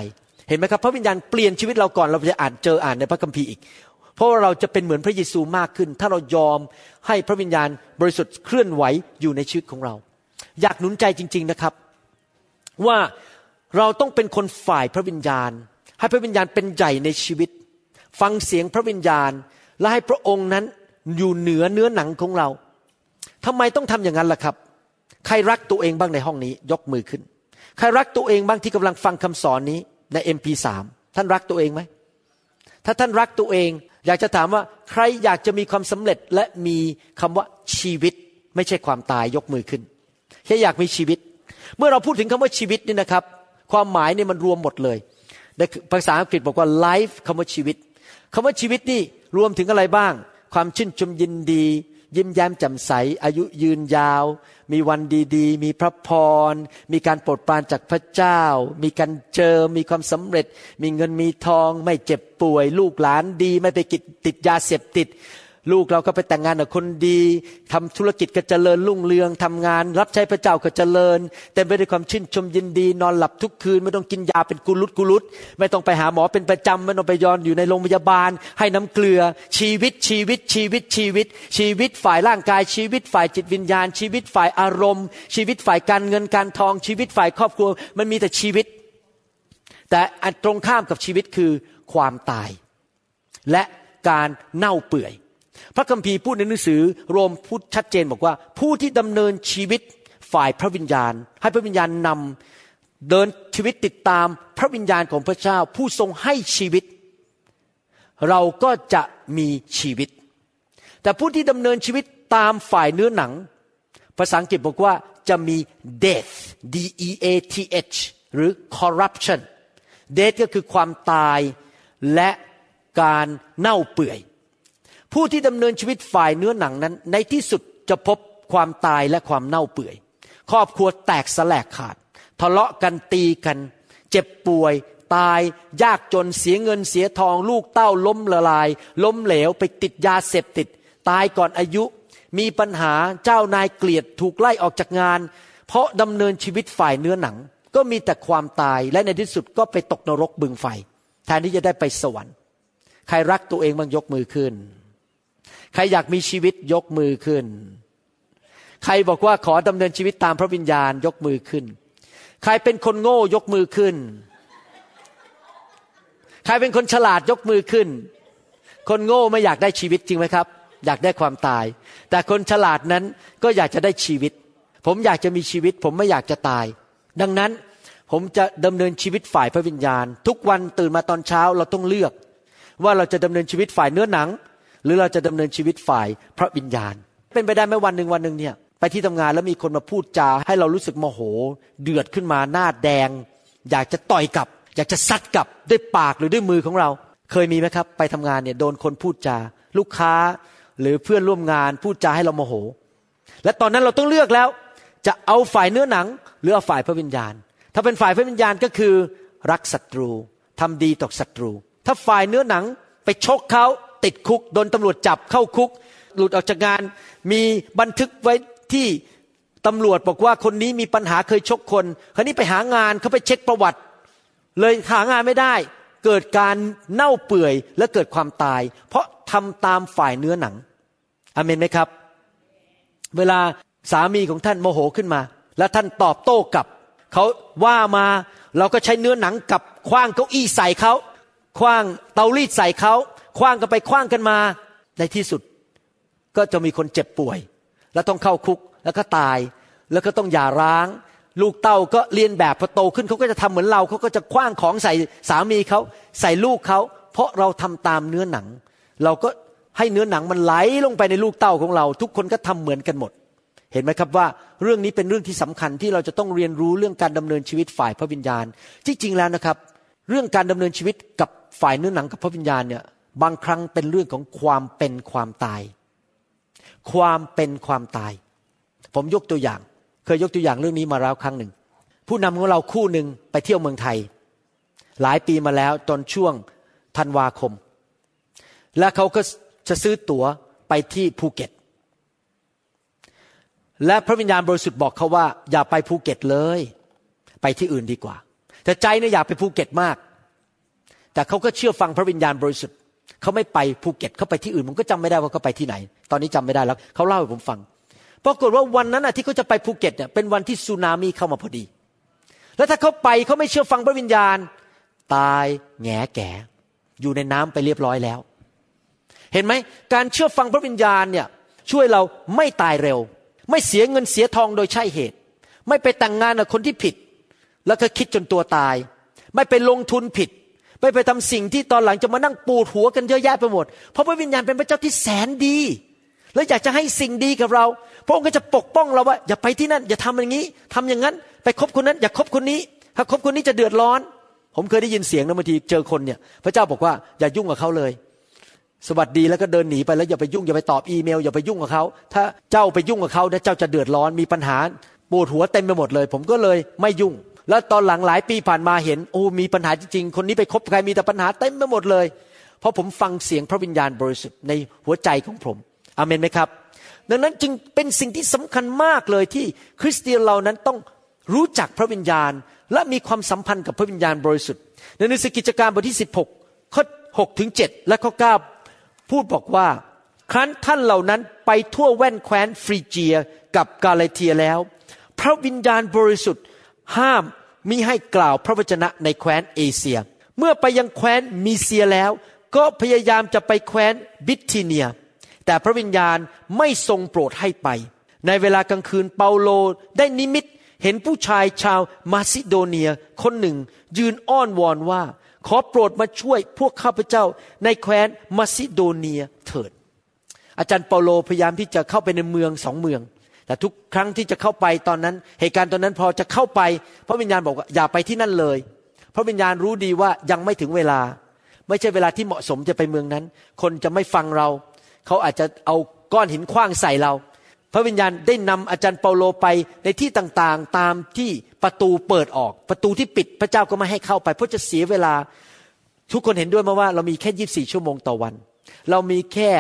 เห็นไหมครับพระวิญญาณเปลี่ยนชีวิตเราก่อนเราจะอ่านในพระคัมภีร์อีกเพราะว่าเราจะเป็นเหมือนพระเยซูมากขึ้นถ้าเรายอมให้พระวิญญาณบริสุทธิ์เคลื่อนไหวอยู่ในชีวิตของเราอยากหนุนใจจริงๆนะครับว่าเราต้องเป็นคนฝ่ายพระวิญญาณให้พระวิญญาณเป็นใหญ่ในชีวิตฟังเสียงพระวิญญาณและให้พระองค์นั้นอยู่เหนือเนื้อหนังของเราทำไมต้องทำอย่างนั้นล่ะครับใครรักตัวเองบ้างในห้องนี้ยกมือขึ้นใครรักตัวเองบ้างที่กำลังฟังคำสอนนี้ใน MP3 ท่านรักตัวเองไหมถ้าท่านรักตัวเองอยากจะถามว่าใครอยากจะมีความสำเร็จและมีคำว่าชีวิตไม่ใช่ความตายยกมือขึ้นแค่อยากมีชีวิตเมื่อเราพูดถึงคำว่าชีวิตนี่นะครับความหมายเนี่ยมันรวมหมดเลยในภาษาอังกฤษบอกว่า life คำว่าชีวิตคำว่าชีวิตนี่รวมถึงอะไรบ้างความชื่นชมยินดียิ้มแย้มแจ่มใสอายุยืนยาวมีวันดีๆมีพระพรมีการโปรดปรานจากพระเจ้ามีการเจิมมีความสำเร็จมีเงินมีทองไม่เจ็บป่วยลูกหลานดีไม่ไปติดยาเสพติดลูกเราก็ไปแต่งงานกับคนดีทำธุรกิจก็เจริญรุ่งเรืองทำงานรับใช้พระเจ้าก็เจริญเต็มไปด้วยความชื่นชมยินดีนอนหลับทุกคืนไม่ต้องกินยาเป็นกุลุตไม่ต้องไปหาหมอเป็นประจำไม่ต้องไปยอนอยู่ในโรงพยาบาลให้น้ำเกลือชีวิตฝ่ายร่างกายชีวิตฝ่ายจิตวิญญาณชีวิตฝ่ายอารมณ์ชีวิตฝ่ายการเงินการทองชีวิตฝ่ายครอบครัวมันมีแต่ชีวิตแต่อันตรงข้ามกับชีวิตคือความตายและการเน่าเปื่อยพระคัมภีร์พูดในหนังสือโรมพูดชัดเจนบอกว่าผู้ที่ดำเนินชีวิตฝ่ายพระวิญญาณให้พระวิญญาณนำเดินชีวิตติดตามพระวิญญาณของพระเจ้าผู้ทรงให้ชีวิตเราก็จะมีชีวิตแต่ผู้ที่ดำเนินชีวิตตามฝ่ายเนื้อหนังภาษาอังกฤษบอกว่าจะมี death D-E-A-T-H หรือ corruption death ก็คือความตายและการเน่าเปื่อยผู้ที่ดำเนินชีวิตฝ่ายเนื้อหนังนั้นในที่สุดจะพบความตายและความเน่าเปื่อยครอบครัวแตกสลายขาดทะเลาะกันตีกันเจ็บป่วยตายยากจนเสียเงินเสียทองลูกเต้าล้มละลายล้มเหลวไปติดยาเสพติดตายก่อนอายุมีปัญหาเจ้านายเกลียดถูกไล่ออกจากงานเพราะดำเนินชีวิตฝ่ายเนื้อหนังก็มีแต่ความตายและในที่สุดก็ไปตกนรกบึงไฟแทนที่จะได้ไปสวรรค์ใครรักตัวเองบ้างยกมือขึ้นใครอยากมีชีวิตยกมือขึ้นใครบอกว่าขอดำเนินชีวิตตามพระวิญญาณยกมือขึ้นใครเป็นคนโง่ยกมือขึ้นใครเป็นคนฉลาดยกมือขึ้นคนโง่ไม่อยากได้ชีวิตจริงไหมครับอยากได้ความตายแต่คนฉลาดนั้นก็อยากจะได้ชีวิตผมอยากจะมีชีวิตผมไม่อยากจะตายดังนั้นผมจะดำเนินชีวิตฝ่ายพระวิญญาณทุกวันตื่นมาตอนเช้าเราต้องเลือกว่าเราจะดำเนินชีวิตฝ่ายเนื้อหนังหรือเราจะดำเนินชีวิตฝ่ายพระวิญญาณเป็นไปได้ไหมวันหนึ่งเนี่ยไปที่ทำงานแล้วมีคนมาพูดจาให้เรารู้สึกโมโหเดือดขึ้นมาหน้าแดงอยากจะต่อยกลับอยากจะซัดกลับด้วยปากหรือด้วยมือของเราเคยมีไหมครับไปทำงานเนี่ยโดนคนพูดจาลูกค้าหรือเพื่อนร่วมงานพูดจาให้เราโมโหและตอนนั้นเราต้องเลือกแล้วจะเอาฝ่ายเนื้อหนังหรือเอาฝ่ายพระวิญญาณถ้าเป็นฝ่ายพระวิญญาณก็คือรักศัตรูทำดีต่อศัตรูถ้าฝ่ายเนื้อหนังไปชกเขาติดคุกโดนตำรวจจับเข้าคุกหลุดออกจากงานมีบันทึกไว้ที่ตำรวจบอกว่าคนนี้มีปัญหาเคยชกคนคราวนี้ไปหางานเขาไปเช็คประวัติเลยหางานไม่ได้เกิดการเน่าเปื่อยและเกิดความตายเพราะทำตามฝ่ายเนื้อหนังอาเมนไหมครับเวลาสามีของท่านโมโหขึ้นมาแล้วท่านตอบโต้กลับเขาว่ามาเราก็ใช้เนื้อหนังกับขว้างเก้าอี้ใส่เขาขว้างเตารีดใส่เขาขว้างกันไปขว้างกันมาในที่สุดก็จะมีคนเจ็บป่วยแล้วต้องเข้าคุกแล้วก็ตายแล้วก็ต้องหย่าร้างลูกเต้าก็เรียนแบบพอโตขึ้นเขาก็จะทำเหมือนเราเขาก็จะขว้างของใส่สามีเขาใส่ลูกเขาเพราะเราทำตามเนื้อหนังเราก็ให้เนื้อหนังมันไหลลงไปในลูกเต้าของเราทุกคนก็ทำเหมือนกันหมดเห็นไหมครับว่าเรื่องนี้เป็นเรื่องที่สำคัญที่เราจะต้องเรียนรู้เรื่องการดำเนินชีวิตฝ่ายพระวิญญาณจริงๆแล้วนะครับเรื่องการดำเนินชีวิตกับฝ่ายเนื้อหนังกับพระวิญญาณเนี่ยบางครั้งเป็นเรื่องของความเป็นความตายความเป็นความตายผมยกตัวอย่างเคยยกตัวอย่างเรื่องนี้มาแล้วครั้งหนึ่งผู้นำของเราคู่หนึ่งไปเที่ยวเมืองไทยหลายปีมาแล้วตอนช่วงธันวาคมและเขาก็จะซื้อตั๋วไปที่ภูเก็ตและพระวิญญาณบริสุทธิ์บอกเขาว่าอย่าไปภูเก็ตเลยไปที่อื่นดีกว่าแต่ใจเนี่ยอยากไปภูเก็ตมากแต่เขาก็เชื่อฟังพระวิญญาณบริสุทธิ์เขาไม่ไปภูเก็ตเขาไปที่อื่นผมก็จำไม่ได้ว่าเขาไปที่ไหนตอนนี้จำไม่ได้แล้วเขาเล่าให้ผมฟังปรากฏว่าวันนั้นที่เขาจะไปภูเก็ตเนี่ยเป็นวันที่สึนามิเข้ามาพอดีแล้วถ้าเขาไปเขาไม่เชื่อฟังพระวิญญาณตายแง่แก่อยู่ในน้ำไปเรียบร้อยแล้วเห็นไหมการเชื่อฟังพระวิญญาณเนี่ยช่วยเราไม่ตายเร็วไม่เสียเงินเสียทองโดยใช่เหตุไม่ไปแต่งงานกับคนที่ผิดแล้วก็คิดจนตัวตายไม่ไปลงทุนผิดไม่ไปทำสิ่งที่ตอนหลังจะมานั่งปวดหัวกันเยอะแยะไปหมดเพราะพระวิญญาณเป็นพระเจ้าที่แสนดีและอยากจะให้สิ่งดีกับเราพระองค์ก็จะปกป้องเราว่าอย่าไปที่นั่นอย่าทำอย่างนี้ทำอย่างนั้นไปคบคนนั้นอย่าคบคนนี้ถ้าคบคนนี้จะเดือดร้อนผมเคยได้ยินเสียงนะบางทีเจอคนเนี่ยพระเจ้าบอกว่าอย่ายุ่งกับเขาเลยสวัสดีแล้วก็เดินหนีไปแล้วอย่าไปยุ่งอย่าไปตอบอีเมลอย่าไปยุ่งกับเขาถ้าเจ้าไปยุ่งกับเขาเจ้าจะเดือดร้อนมีปัญหาปวดหัวเต็มไปหมดเลยผมก็เลยไม่ยุ่งแล้วตอนหลังหลายปีผ่านมาเห็นโอ้มีปัญหาจริงๆคนนี้ไปคบใครมีแต่ปัญหาเต็มไปหมดเลยเพราะผมฟังเสียงพระวิญญาณบริสุทธิ์ในหัวใจของผมอาเมนไหมครับดังนั้นจึงเป็นสิ่งที่สำคัญมากเลยที่คริสเตียนเรานั้นต้องรู้จักพระวิญญาณและมีความสัมพันธ์กับพระวิญญาณบริสุทธิ์ในหนังสือกิจการบทที่16ข้อ6ถึง7และข้อ9พูดบอกว่าครั้นท่านเหล่านั้นไปทั่วแว่นแคว้นฟรีเจียกับกาลาเทียแล้วพระวิญญาณบริสุทธิ์ห้ามมิให้กล่าวพระวจนะในแคว้นเอเชียเมื่อไปยังแคว้นมีเซียแล้วก็พยายามจะไปแคว้นบิธิเนียแต่พระวิญญาณไม่ทรงโปรดให้ไปในเวลากลางคืนเปาโลได้นิมิตเห็นผู้ชายชาวมาซิโดเนียคนหนึ่งยืนอ้อนวอนว่าขอโปรดมาช่วยพวกข้าพเจ้าในแคว้นมาซิโดเนียเถิดอาจารย์เปาโลพยายามที่จะเข้าไปในเมือง2เมืองแต่ทุกครั้งที่จะเข้าไปตอนนั้นเหตุการณ์ตอนนั้นพอจะเข้าไปพระวิญญาณบอกว่าอย่าไปที่นั่นเลยพระวิญญาณรู้ดีว่ายังไม่ถึงเวลาไม่ใช่เวลาที่เหมาะสมจะไปเมืองนั้นคนจะไม่ฟังเราเขาอาจจะเอาก้อนหินขว้างใส่เราพระวิญญาณได้นำอาจารย์เปาโลไปในที่ต่างๆตามที่ประตูเปิดออกประตูที่ปิดพระเจ้าก็ไม่ให้เข้าไปเพราะจะเสียเวลาทุกคนเห็นด้วยไหมว่าเรามีแค่24ชั่วโมงต่อวันเรามีแค่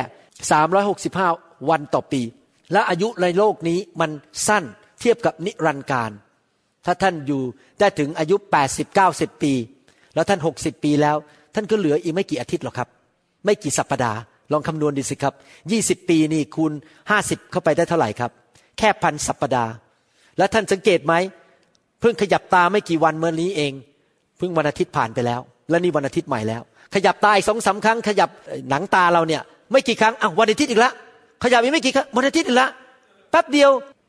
365วันต่อปีและอายุในโลกนี้มันสั้นเทียบกับนิรันดร์การถ้าท่านอยู่ได้ถึงอายุ80-90 ปีแล้วท่าน60 ปีแล้วท่านก็เหลืออีกไม่กี่อาทิตย์หรอกครับไม่กี่สัปดาห์ลองคำนวณดูสิครับ20 ปีนี่คูณ50เข้าไปได้เท่าไหร่ครับแค่1,000 สัปดาห์แล้วท่านสังเกตไหมเพิ่งขยับตาไม่กี่วันเมื่อนี้เองเพิ่งวันอาทิตย์ผ่านไปแล้วและนี่วันอาทิตย์ใหม่แล้วขยับตาอีก 2-3 ครั้งขยับหนังตาเราเนี่ยไม่กี่ครั้งวันอาทิตย์อีกแล้วขยับอีกไม่กี่ครั้งวันอาทิตย์อีกแล้วแป๊บเดียว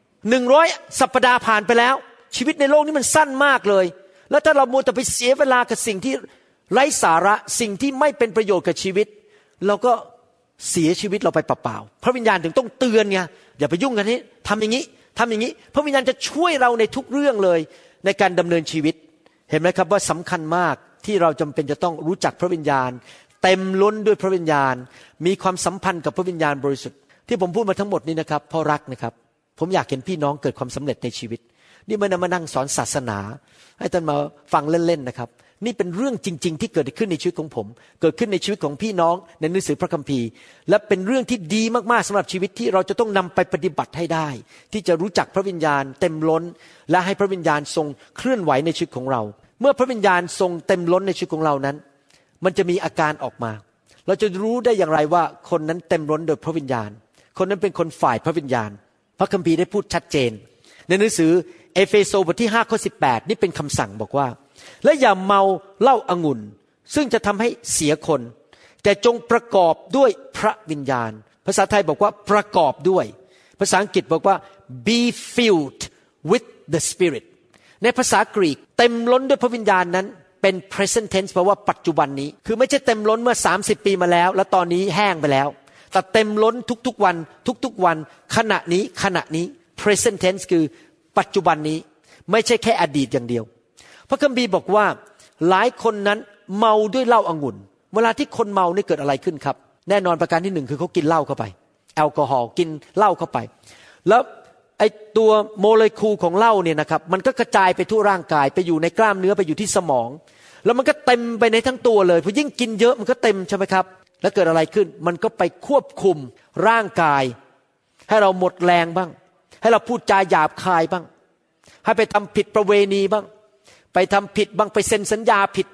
100 สัปดาห์ผ่านไปแล้วชีวิตในโลกนี้มันสั้นมากเลยแล้วถ้าเรามัวแต่ไปเสียเวลากับสิ่งที่ไร้สาระสิ่งที่ไม่เป็นประโยชน์กับชีวิตเราก็เสียชีวิตเราไปเปล่าๆพระวิญญาณถึงต้องเตือนไงอย่าไปยุ่งกันนี้ทำอย่างนี้ทำอย่างนี้พระวิญญาณจะช่วยเราในทุกเรื่องเลยในการดำเนินชีวิตเห็นไหมครับว่าสำคัญมากที่เราจำเป็นจะต้องรู้จักพระวิญญาณเต็มล้นด้วยพระวิญญาณมีความสัมพันธ์กับพระวิญญาณบริสุทธิ์ที่ผมพูดมาทั้งหมดนี้นะครับเพราะรักนะครับผมอยากเห็นพี่น้องเกิดความสำเร็จในชีวิตนี่ไม่ได้มานั่งสอนศาสนาให้ท่านมาฟังเล่นๆนะครับนี่เป็นเรื่องจริงๆที่เกิดขึ้นในชีวิตของผมเกิดขึ้นในชีวิตของพี่น้องในหนังสือพระคัมภีร์และเป็นเรื่องที่ดีมากๆสำหรับชีวิตที่เราจะต้องนำไปปฏิบัติให้ได้ที่จะรู้จักพระวิญญาณเต็มล้นและให้พระวิญญาณทรงเคลื่อนไหวในชีวิตของเราเมื่อพระวิญญาณทรงเต็มล้นในชีวิตของเรานั้นมันจะมีอาการออกมาเราจะรู้ได้อย่างไรว่าคนนั้นเต็มล้นโดยพระวิญญาณคนนั้นเป็นคนฝ่ายพระวิญญาณพระคัมภีร์ได้พูดชัดเจนในหนังสือเอเฟโซบทที่5ข้อ18นี่เป็นคำสั่งบอกว่าและอย่าเมาเหล้าองุ่นซึ่งจะทำให้เสียคนแต่จงประกอบด้วยพระวิญญาณภาษาไทยบอกว่าประกอบด้วยภาษาอังกฤษบอกว่า be filled with the spirit ในภาษากรีกเต็มล้นด้วยพระวิญญาณนั้นเป็น present tense แปลว่าปัจจุบันนี้คือไม่ใช่เต็มล้นเมื่อ30 ปีมาแล้วแล้วตอนนี้แห้งไปแล้วแต่เต็มล้นทุกๆวันทุกๆวันขณะนี้ present tense คือปัจจุบันนี้ไม่ใช่แค่อดีตอย่างเดียวพระคัมภีร์บอกว่าหลายคนนั้นเมาด้วยเหล้าองุ่นเวลาที่คนเมานี่เกิดอะไรขึ้นครับแน่นอนประการที่1คือเขากินเหล้าเข้าไปแอลกอฮอล์กินเหล้าเข้าไปแล้วไอ้ตัวโมเลกุลของเหล้าเนี่ยนะครับมันก็กระจายไปทั่วร่างกายไปอยู่ในกล้ามเนื้อไปอยู่ที่สมองแล้วมันก็เต็มไปในทั้งตัวเลยพอยิ่งกินเยอะมันก็เต็มใช่ไหมครับแล้วเกิดอะไรขึ้นมันก็ไปควบคุมร่างกายให้เราหมดแรงบ้างให้เราพูดจาหยาบคายบ้างให้ไปทำผิดประเวณีบ้างไปทำผิดบ้างไปเซ็นสัญญาผิดบ้าง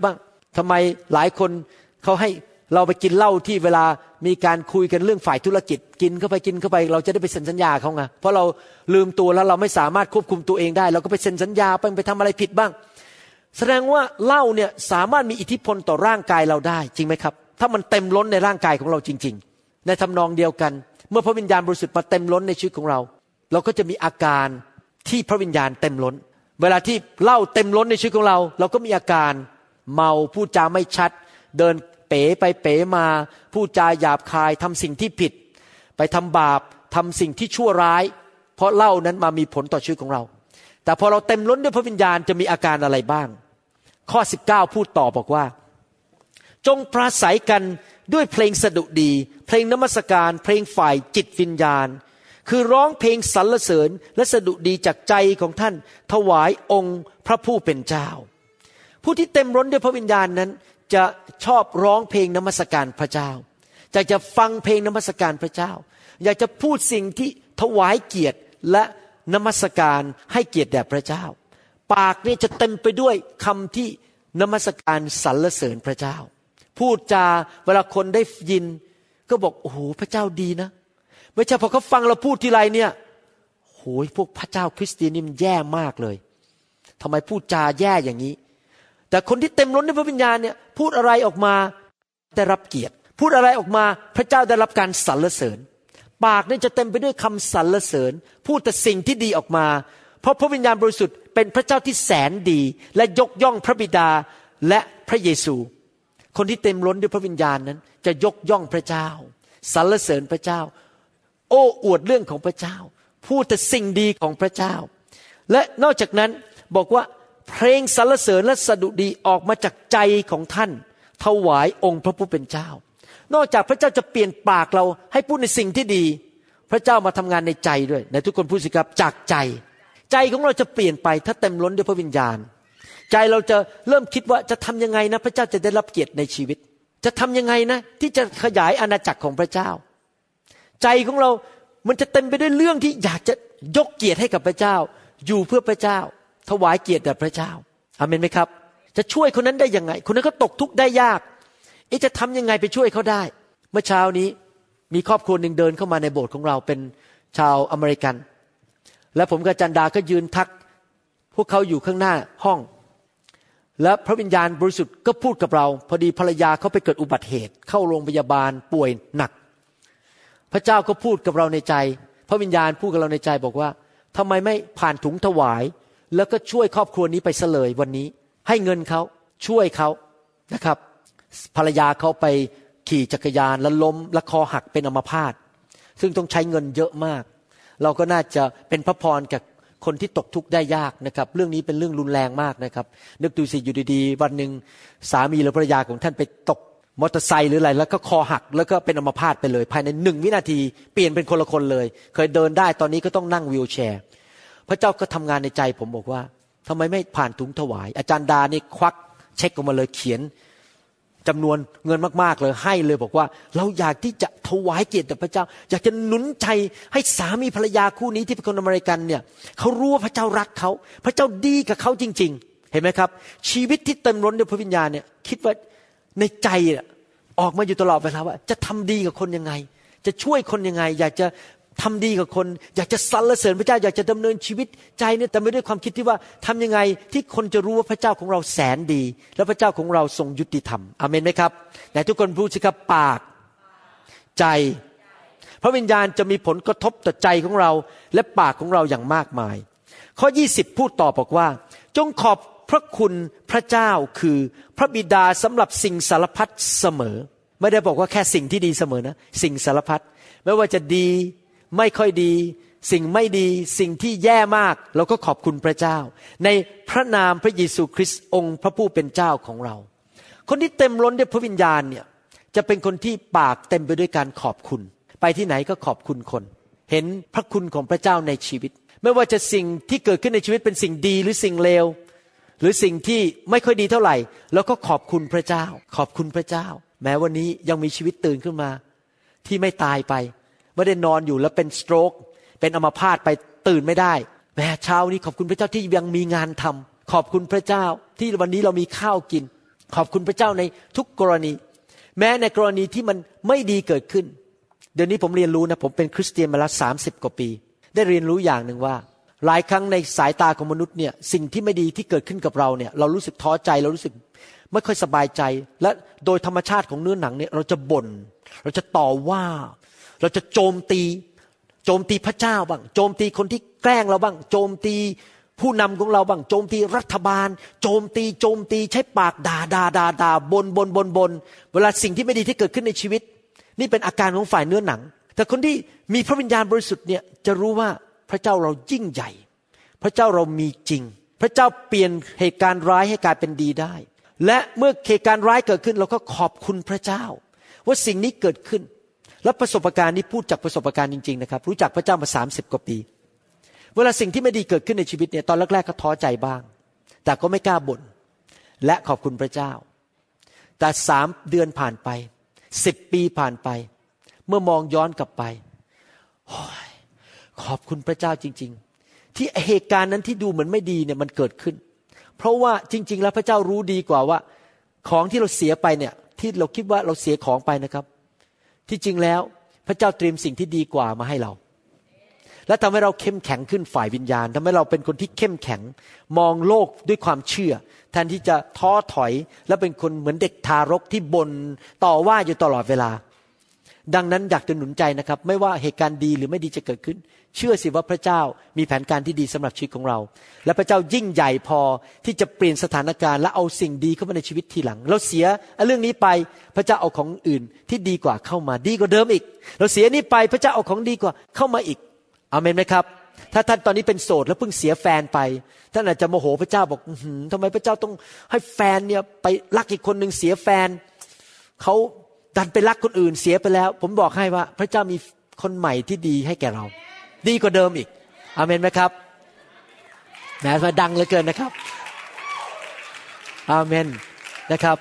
ทำไมหลายคนเขาให้เราไปกินเหล้าที่เวลามีการคุยกันเรื่องฝ่ายธุรกิจกินเข้าไปเราจะได้ไปเซ็นสัญญาเขาไงเพราะเราลืมตัวแล้วเราไม่สามารถควบคุมตัวเองได้เราก็ไปเซ็นสัญญาไปทำอะไรผิดบ้างแสดงว่าเหล้าเนี่ยสามารถมีอิทธิพลต่อร่างกายเราได้จริงไหมครับถ้ามันเต็มล้นในร่างกายของเราจริงๆในทำนองเดียวกันเมื่อพระวิญญาณบริสุทธิ์มาเต็มล้นในชีวิตของเราเราก็จะมีอาการที่พระวิญญาณเต็มล้นเวลาที่เหล้าเต็มล้นในชีวิตของเราเราก็มีอาการเมาพูดจาไม่ชัดเดินเป๋ไปเป๋มาพูดจาหยาบคายทำสิ่งที่ผิดไปทำบาปทำสิ่งที่ชั่วร้ายเพราะเหล้านั้นมามีผลต่อชีวิตของเราแต่พอเราเต็มล้นด้วยพระวิญญาณจะมีอาการอะไรบ้างข้อ19พูดต่อบอกว่าจงปราศัยกันด้วยเพลงสดุดีเพลงนมัสการเพลงฝ่ายจิตวิญญาณคือร้องเพลงสรรเสริญและสดุดีจากใจของท่านถวายองค์พระผู้เป็นเจ้าผู้ที่เต็มล้นด้วยพระวิญญาณนั้นจะชอบร้องเพลงนมัสการพระเจ้าจะฟังเพลงนมัสการพระเจ้าอยากจะพูดสิ่งที่ถวายเกียรติและนมัสการให้เกียรติแด่พระเจ้าปากนี่จะเต็มไปด้วยคำที่นมัสการสรรเสริญพระเจ้าพูดจาเวลาคนได้ยินก็บอกโอ้โหพระเจ้าดีนะไม่ใช่พอเขาฟังเราพูดทีไรเนี่ยโหยพวกพระเจ้าคริสเตียนนี่มันแย่มากเลยทำไมพูดจาแย่อย่างนี้แต่คนที่เต็มล้นด้วยพระวิญญาณเนี่ยพูดอะไรออกมาได้รับเกียรติพูดอะไรออกมาพระเจ้าได้รับการสรรเสริญปากนี่จะเต็มไปด้วยคำสรรเสริญพูดแต่สิ่งที่ดีออกมาเพราะพระวิญญาณบริสุทธิ์เป็นพระเจ้าที่แสนดีและยกย่องพระบิดาและพระเยซูคนที่เต็มล้นด้วยพระวิญญาณนั้นจะยกย่องพระเจ้าสรรเสริญพระเจ้าโอ้อวดเรื่องของพระเจ้าพูดแต่สิ่งดีของพระเจ้าและนอกจากนั้นบอกว่าเพลงสรรเสริญและสดุดีออกมาจากใจของท่านถวายองค์พระผู้เป็นเจ้านอกจากพระเจ้าจะเปลี่ยนปากเราให้พูดในสิ่งที่ดีพระเจ้ามาทำงานในใจด้วยในทุกคนพูดสิครับจากใจของเราจะเปลี่ยนไปถ้าเต็มล้นด้วยพระวิญญาณใจเราจะเริ่มคิดว่าจะทำยังไงนะพระเจ้าจะได้รับเกียรติในชีวิตจะทำยังไงนะที่จะขยายอาณาจักรของพระเจ้าใจของเรามันจะเต็มไปด้วยเรื่องที่อยากจะยกเกียรติให้กับพระเจ้าอยู่เพื่อพระเจ้าถวายเกียรติแด่พระเจ้าอาเมนไหมครับจะช่วยคนนั้นได้ยังไงคนนั้นก็ตกทุกข์ได้ยากจะทำยังไงไปช่วยเขาได้เมื่อเช้านี้มีครอบครัวหนึ่งเดินเข้ามาในโบสถ์ของเราเป็นชาวอเมริกันและผมกับจันดาก็ยืนทักพวกเขาอยู่ข้างหน้าห้องและพระวิญญาณบริสุทธิ์ก็พูดกับเราพอดีภรรยาเขาไปเกิดอุบัติเหตุเข้าโรงพยาบาลป่วยหนักพระเจ้าก็พูดกับเราในใจพระวิญญาณพูดกับเราในใจบอกว่าทำไมไม่ผ่านถุงถวายแล้วก็ช่วยครอบครัวนี้ไปเสลยวันนี้ให้เงินเขาช่วยเขานะครับภรรยาเขาไปขี่จักรยานแล้วล้มและคอหักเป็นอัมพาตซึ่งต้องใช้เงินเยอะมากเราก็น่าจะเป็นพระพรกับคนที่ตกทุกข์ได้ยากนะครับเรื่องนี้เป็นเรื่องรุนแรงมากนะครับนึกดูสิอยู่ดีๆวันหนึ่งสามีหรือภรรยาของท่านไปตกมอเตอร์ไซค์หรืออะไรแล้วก็คอหักแล้วก็เป็นอัมพาตไปเลยภายใน1 วินาทีเปลี่ยนเป็นคนละคนเลยเคยเดินได้ตอนนี้ก็ต้องนั่งวีลแชร์พระเจ้าก็ทำงานในใจผมบอกว่าทำไมไม่ผ่านถุงถวายอาจารย์ดานี่ควักเช็คออกมาเลยเขียนจำนวนเงินมากๆเลยให้เลยบอกว่าเราอยากที่จะถวายเกียรติแด่พระเจ้าอยากจะหนุนใจให้สามีภรรยาคู่นี้ที่เป็นคนอเมริกันเนี่ยเขารู้ว่าพระเจ้ารักเขาพระเจ้าดีกับเขาจริงๆเห็นไหมครับชีวิตที่เต็มล้นด้วยพระวิญญาณเนี่ยคิดว่าในใจออกมาอยู่ตลอดเวลาว่าจะทำดีกับคนยังไงจะช่วยคนยังไงอยากจะทำดีกับคนอยากจะสรรเสริญพระเจ้าอยากจะดำเนินชีวิตใจเนี่ยแต่ไม่ด้วยความคิดที่ว่าทำยังไงที่คนจะรู้ว่าพระเจ้าของเราแสนดีและพระเจ้าของเราทรงยุติธรรมอาเมนไหมครับไหนทุกคนพูดสิครับปากใจพระวิญญาณจะมีผลกระทบต่อใจของเราและปากของเราอย่างมากมายข้อ20พูดต่อบอกว่าจงขอบพระคุณพระเจ้าคือพระบิดาสำหรับสิ่งสารพัดเสมอไม่ได้บอกว่าแค่สิ่งที่ดีเสมอนะสิ่งสารพัดไม่ว่าจะดีไม่ค่อยดีสิ่งไม่ดีสิ่งที่แย่มากเราก็ขอบคุณพระเจ้าในพระนามพระเยซูคริสต์องค์พระผู้เป็นเจ้าของเราคนที่เต็มล้นด้วยพระวิญญาณเนี่ยจะเป็นคนที่ปากเต็มไปด้วยการขอบคุณไปที่ไหนก็ขอบคุณคนเห็นพระคุณของพระเจ้าในชีวิตไม่ว่าจะสิ่งที่เกิดขึ้นในชีวิตเป็นสิ่งดีหรือสิ่งเลวหรือสิ่งที่ไม่ค่อยดีเท่าไหร่แล้วก็ขอบคุณพระเจ้าขอบคุณพระเจ้าแม้วันนี้ยังมีชีวิตตื่นขึ้นมาที่ไม่ตายไปไม่ได้นอนอยู่แล้วเป็นสโตรกเป็นอัมพาตไปตื่นไม่ได้แม้เช้านี้ขอบคุณพระเจ้าที่ยังมีงานทำขอบคุณพระเจ้าที่วันนี้เรามีข้าวกินขอบคุณพระเจ้าในทุกกรณีแม้ในกรณีที่มันไม่ดีเกิดขึ้นเดี๋ยวนี้ผมเรียนรู้นะผมเป็นคริสเตียนมาแล้ว30 กว่าปีได้เรียนรู้อย่างหนึ่งว่าหลายครั้งในสายตาของมนุษย์เนี่ยสิ่งที่ไม่ดีที่เกิดขึ้นกับเราเนี่ยเรารู้สึกท้อใจเรารู้สึกไม่ค่อยสบายใจและโดยธรรมชาติของเนื้อหนังเนี่ยเราจะบ่นเราจะต่อว่าเราจะโจมตีพระเจ้าบ้างโจมตีคนที่แกล้งเราบ้างโจมตีผู้นำของเราบ้างโจมตีรัฐบาลโจมตีใช้ปากด่าบ่นเวลาสิ่งที่ไม่ดีที่เกิดขึ้นในชีวิตนี่เป็นอาการของฝ่ายเนื้อหนังแต่คนที่มีพระวิญญาณบริสุทธิ์เนี่ยจะรู้ว่าพระเจ้าเรายิ่งใหญ่พระเจ้าเรามีจริงพระเจ้าเปลี่ยนเหตุการณ์ร้ายให้กลายเป็นดีได้และเมื่อเหตุการณ์ร้ายเกิดขึ้นเราก็ขอบคุณพระเจ้าว่าสิ่งนี้เกิดขึ้นและประสบการณ์นี้พูดจากประสบการณ์จริงๆนะครับรู้จักพระเจ้ามา30 กว่าปีเวลาสิ่งที่ไม่ดีเกิดขึ้นในชีวิตเนี่ยตอนแรกๆก็ท้อใจบ้างแต่ก็ไม่กล้าบ่นและขอบคุณพระเจ้าแต่3 เดือนผ่านไป10 ปีผ่านไปเมื่อมองย้อนกลับไปขอบคุณพระเจ้าจริงๆที่เหตุการณ์นั้นที่ดูเหมือนไม่ดีเนี่ยมันเกิดขึ้นเพราะว่าจริงๆแล้วพระเจ้ารู้ดีกว่าว่าของที่เราเสียไปเนี่ยที่เราคิดว่าเราเสียของไปนะครับที่จริงแล้วพระเจ้าเตรียมสิ่งที่ดีกว่ามาให้เราและทำให้เราเข้มแข็งขึ้นฝ่ายวิญญาณทำให้เราเป็นคนที่เข้มแข็งมองโลกด้วยความเชื่อแทนที่จะท้อถอยและเป็นคนเหมือนเด็กทารกที่บ่นต่อว่าอยู่ตลอดเวลาดังนั้นอยากจะหนุนใจนะครับไม่ว่าเหตุการณ์ดีหรือไม่ดีจะเกิดขึ้นเชื่อสิว่าพระเจ้ามีแผนการที่ดีสำหรับชีวิตของเราและพระเจ้ายิ่งใหญ่พอที่จะเปลี่ยนสถานการณ์และเอาสิ่งดีเข้ามาในชีวิตทีหลังเราเสียเรื่องนี้ไปพระเจ้าเอาของอื่นที่ดีกว่าเข้ามาดีกว่าเดิมอีกเราเสียนี้ไปพระเจ้าเอาของดีกว่าเข้ามาอีกอาเมนไหมครับถ้าท่านตอนนี้เป็นโสดแล้วเพิ่งเสียแฟนไปท่านอาจจะโมโหพระเจ้าบอกทำไมพระเจ้าต้องให้แฟนเนี่ยไปรักอีกคนนึงเสียแฟนเขาดันไปรักคนอื่นเสียไปแล้วผมบอกให้ว่าพระเจ้ามีคนใหม่ที่ดีให้แก่เราดีกว่าเดิมอีกอาเมนไหมครับแหมมาดังเหลือเกินนะครับอาเมนนะครับ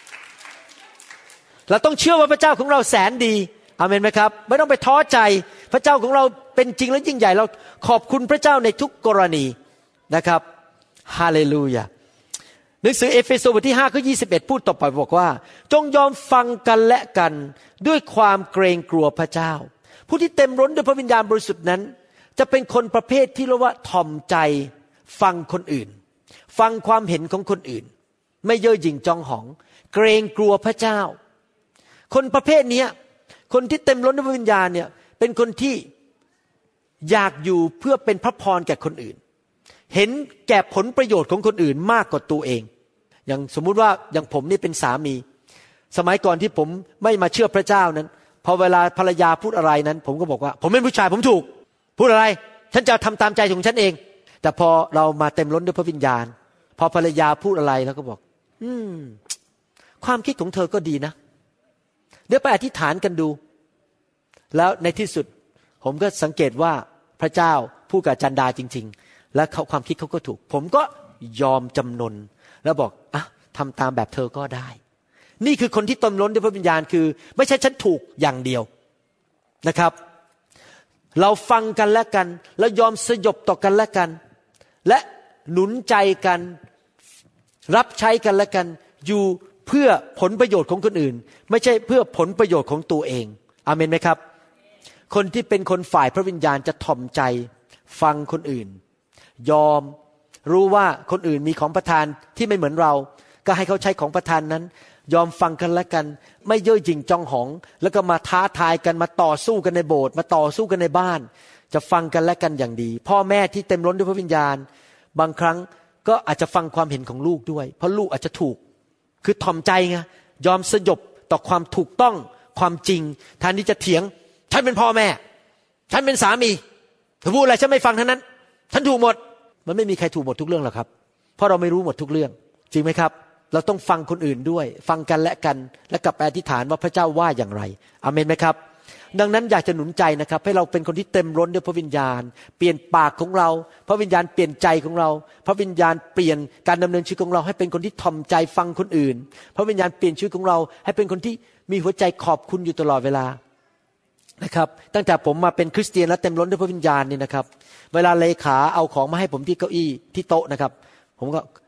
เราต้องเชื่อว่าพระเจ้าของเราแสนดีอาเมนไหมครับไม่ต้องไปท้อใจพระเจ้าของเราเป็นจริงและยิ่งใหญ่เราขอบคุณพระเจ้าในทุกกรณีนะครับฮาเลลูยาหนังสือเอเฟโซบทที่5ข้อ21พูดต่อไปบอกว่าจงยอมฟังกันและกันด้วยความเกรงกลัวพระเจ้าผู้ที่เต็มล้นด้วยพระวิญญาณบริสุทธิ์นั้นจะเป็นคนประเภทที่เรียกว่าถ่อมใจฟังคนอื่นฟังความเห็นของคนอื่นไม่เย่อหยิ่งจองหองเกรงกลัวพระเจ้าคนประเภทนี้คนที่เต็มล้นด้วยพระวิญญาณเนี่ยเป็นคนที่อยากอยู่เพื่อเป็นพระพรแก่คนอื่นเห็นแก่ผลประโยชน์ของคนอื่นมากกว่าตัวเองอย่างสมมุติว่าอย่างผมนี่เป็นสามีสมัยก่อนที่ผมไม่มาเชื่อพระเจ้านั้นพอเวลาภรรยาพูดอะไรนั้นผมก็บอกว่าผมเป็นผู้ชายผมถูกพูดอะไรฉันจะทำตามใจของฉันเองแต่พอเรามาเต็มล้นด้วยพระวิญญาณพอภรรยาพูดอะไรแล้วก็บอกความคิดของเธอก็ดีนะเดี๋ยวไปอธิษฐานกันดูแล้วในที่สุดผมก็สังเกตว่าพระเจ้าพูดกับจันดาจริงๆและความคิดเขาก็ถูกผมก็ยอมจำนนแล้วบอกอ่ะทำตามแบบเธอก็ได้นี่คือคนที่เต็มล้นด้วยพระวิญญาณคือไม่ใช่ฉันถูกอย่างเดียวนะครับเราฟังกันและกันแล้วยอมสยบต่อกันและกันและหนุนใจกันรับใช้กันและกันอยู่เพื่อผลประโยชน์ของคนอื่นไม่ใช่เพื่อผลประโยชน์ของตัวเองอาเมนไหมครับคนที่เป็นคนฝ่ายพระวิญญาณจะถ่อมใจฟังคนอื่นยอมรู้ว่าคนอื่นมีของประทานที่ไม่เหมือนเราก็ให้เขาใช้ของประทานนั้นยอมฟังกันและกันไม่เย่อหยิ่งจองหองแล้วก็มาท้าทายกันมาต่อสู้กันในโบสถ์มาต่อสู้กันในบ้านจะฟังกันและกันอย่างดีพ่อแม่ที่เต็มล้นด้วยพระวิญญาณบางครั้งก็อาจจะฟังความเห็นของลูกด้วยเพราะลูกอาจจะถูกคือถ่อมใจไงยอมสยบต่อความถูกต้องความจริงแทนที่จะเถียงฉันเป็นพ่อแม่ฉันเป็นสามีเธอพูดอะไรฉันไม่ฟังทั้งนั้นฉันถูกหมดมันไม่มีใครถูกหมดทุกเรื่องหรอกครับเพราะเราไม่รู้หมดทุกเรื่องจริงไหมครับเราต้องฟังคนอื่นด้วยฟังกันและกันและกลับไปอธิษฐานว่าพระเจ้าว่าอย่างไรอาเมนไหมครับดังนั้นอยากจะหนุนใจนะครับให้เราเป็นคนที่เต็มล้นด้วยพระวิญญาณเปลี่ยนปากของเราพระวิญญาณเปลี่ยนใจของเราพระวิญญาณเปลี่ยนการดำเนินชีวิตของเราให้เป็นคนที่ถ่อมใจฟังคนอื่นพระวิญญาณเปลี่ยนชีวิตของเราให้เป็นคนที่มีหัวใจขอบคุณอยู่ตลอดเวลานะครับตั้งแต่ผมมาเป็นคริสเตียนและเต็มล้นด้วยพระวิญญาณนี่นะครับเวลาเลขาเอาของมาให้ผมที่เก้าอี้ที่โต๊ะนะครับผมก็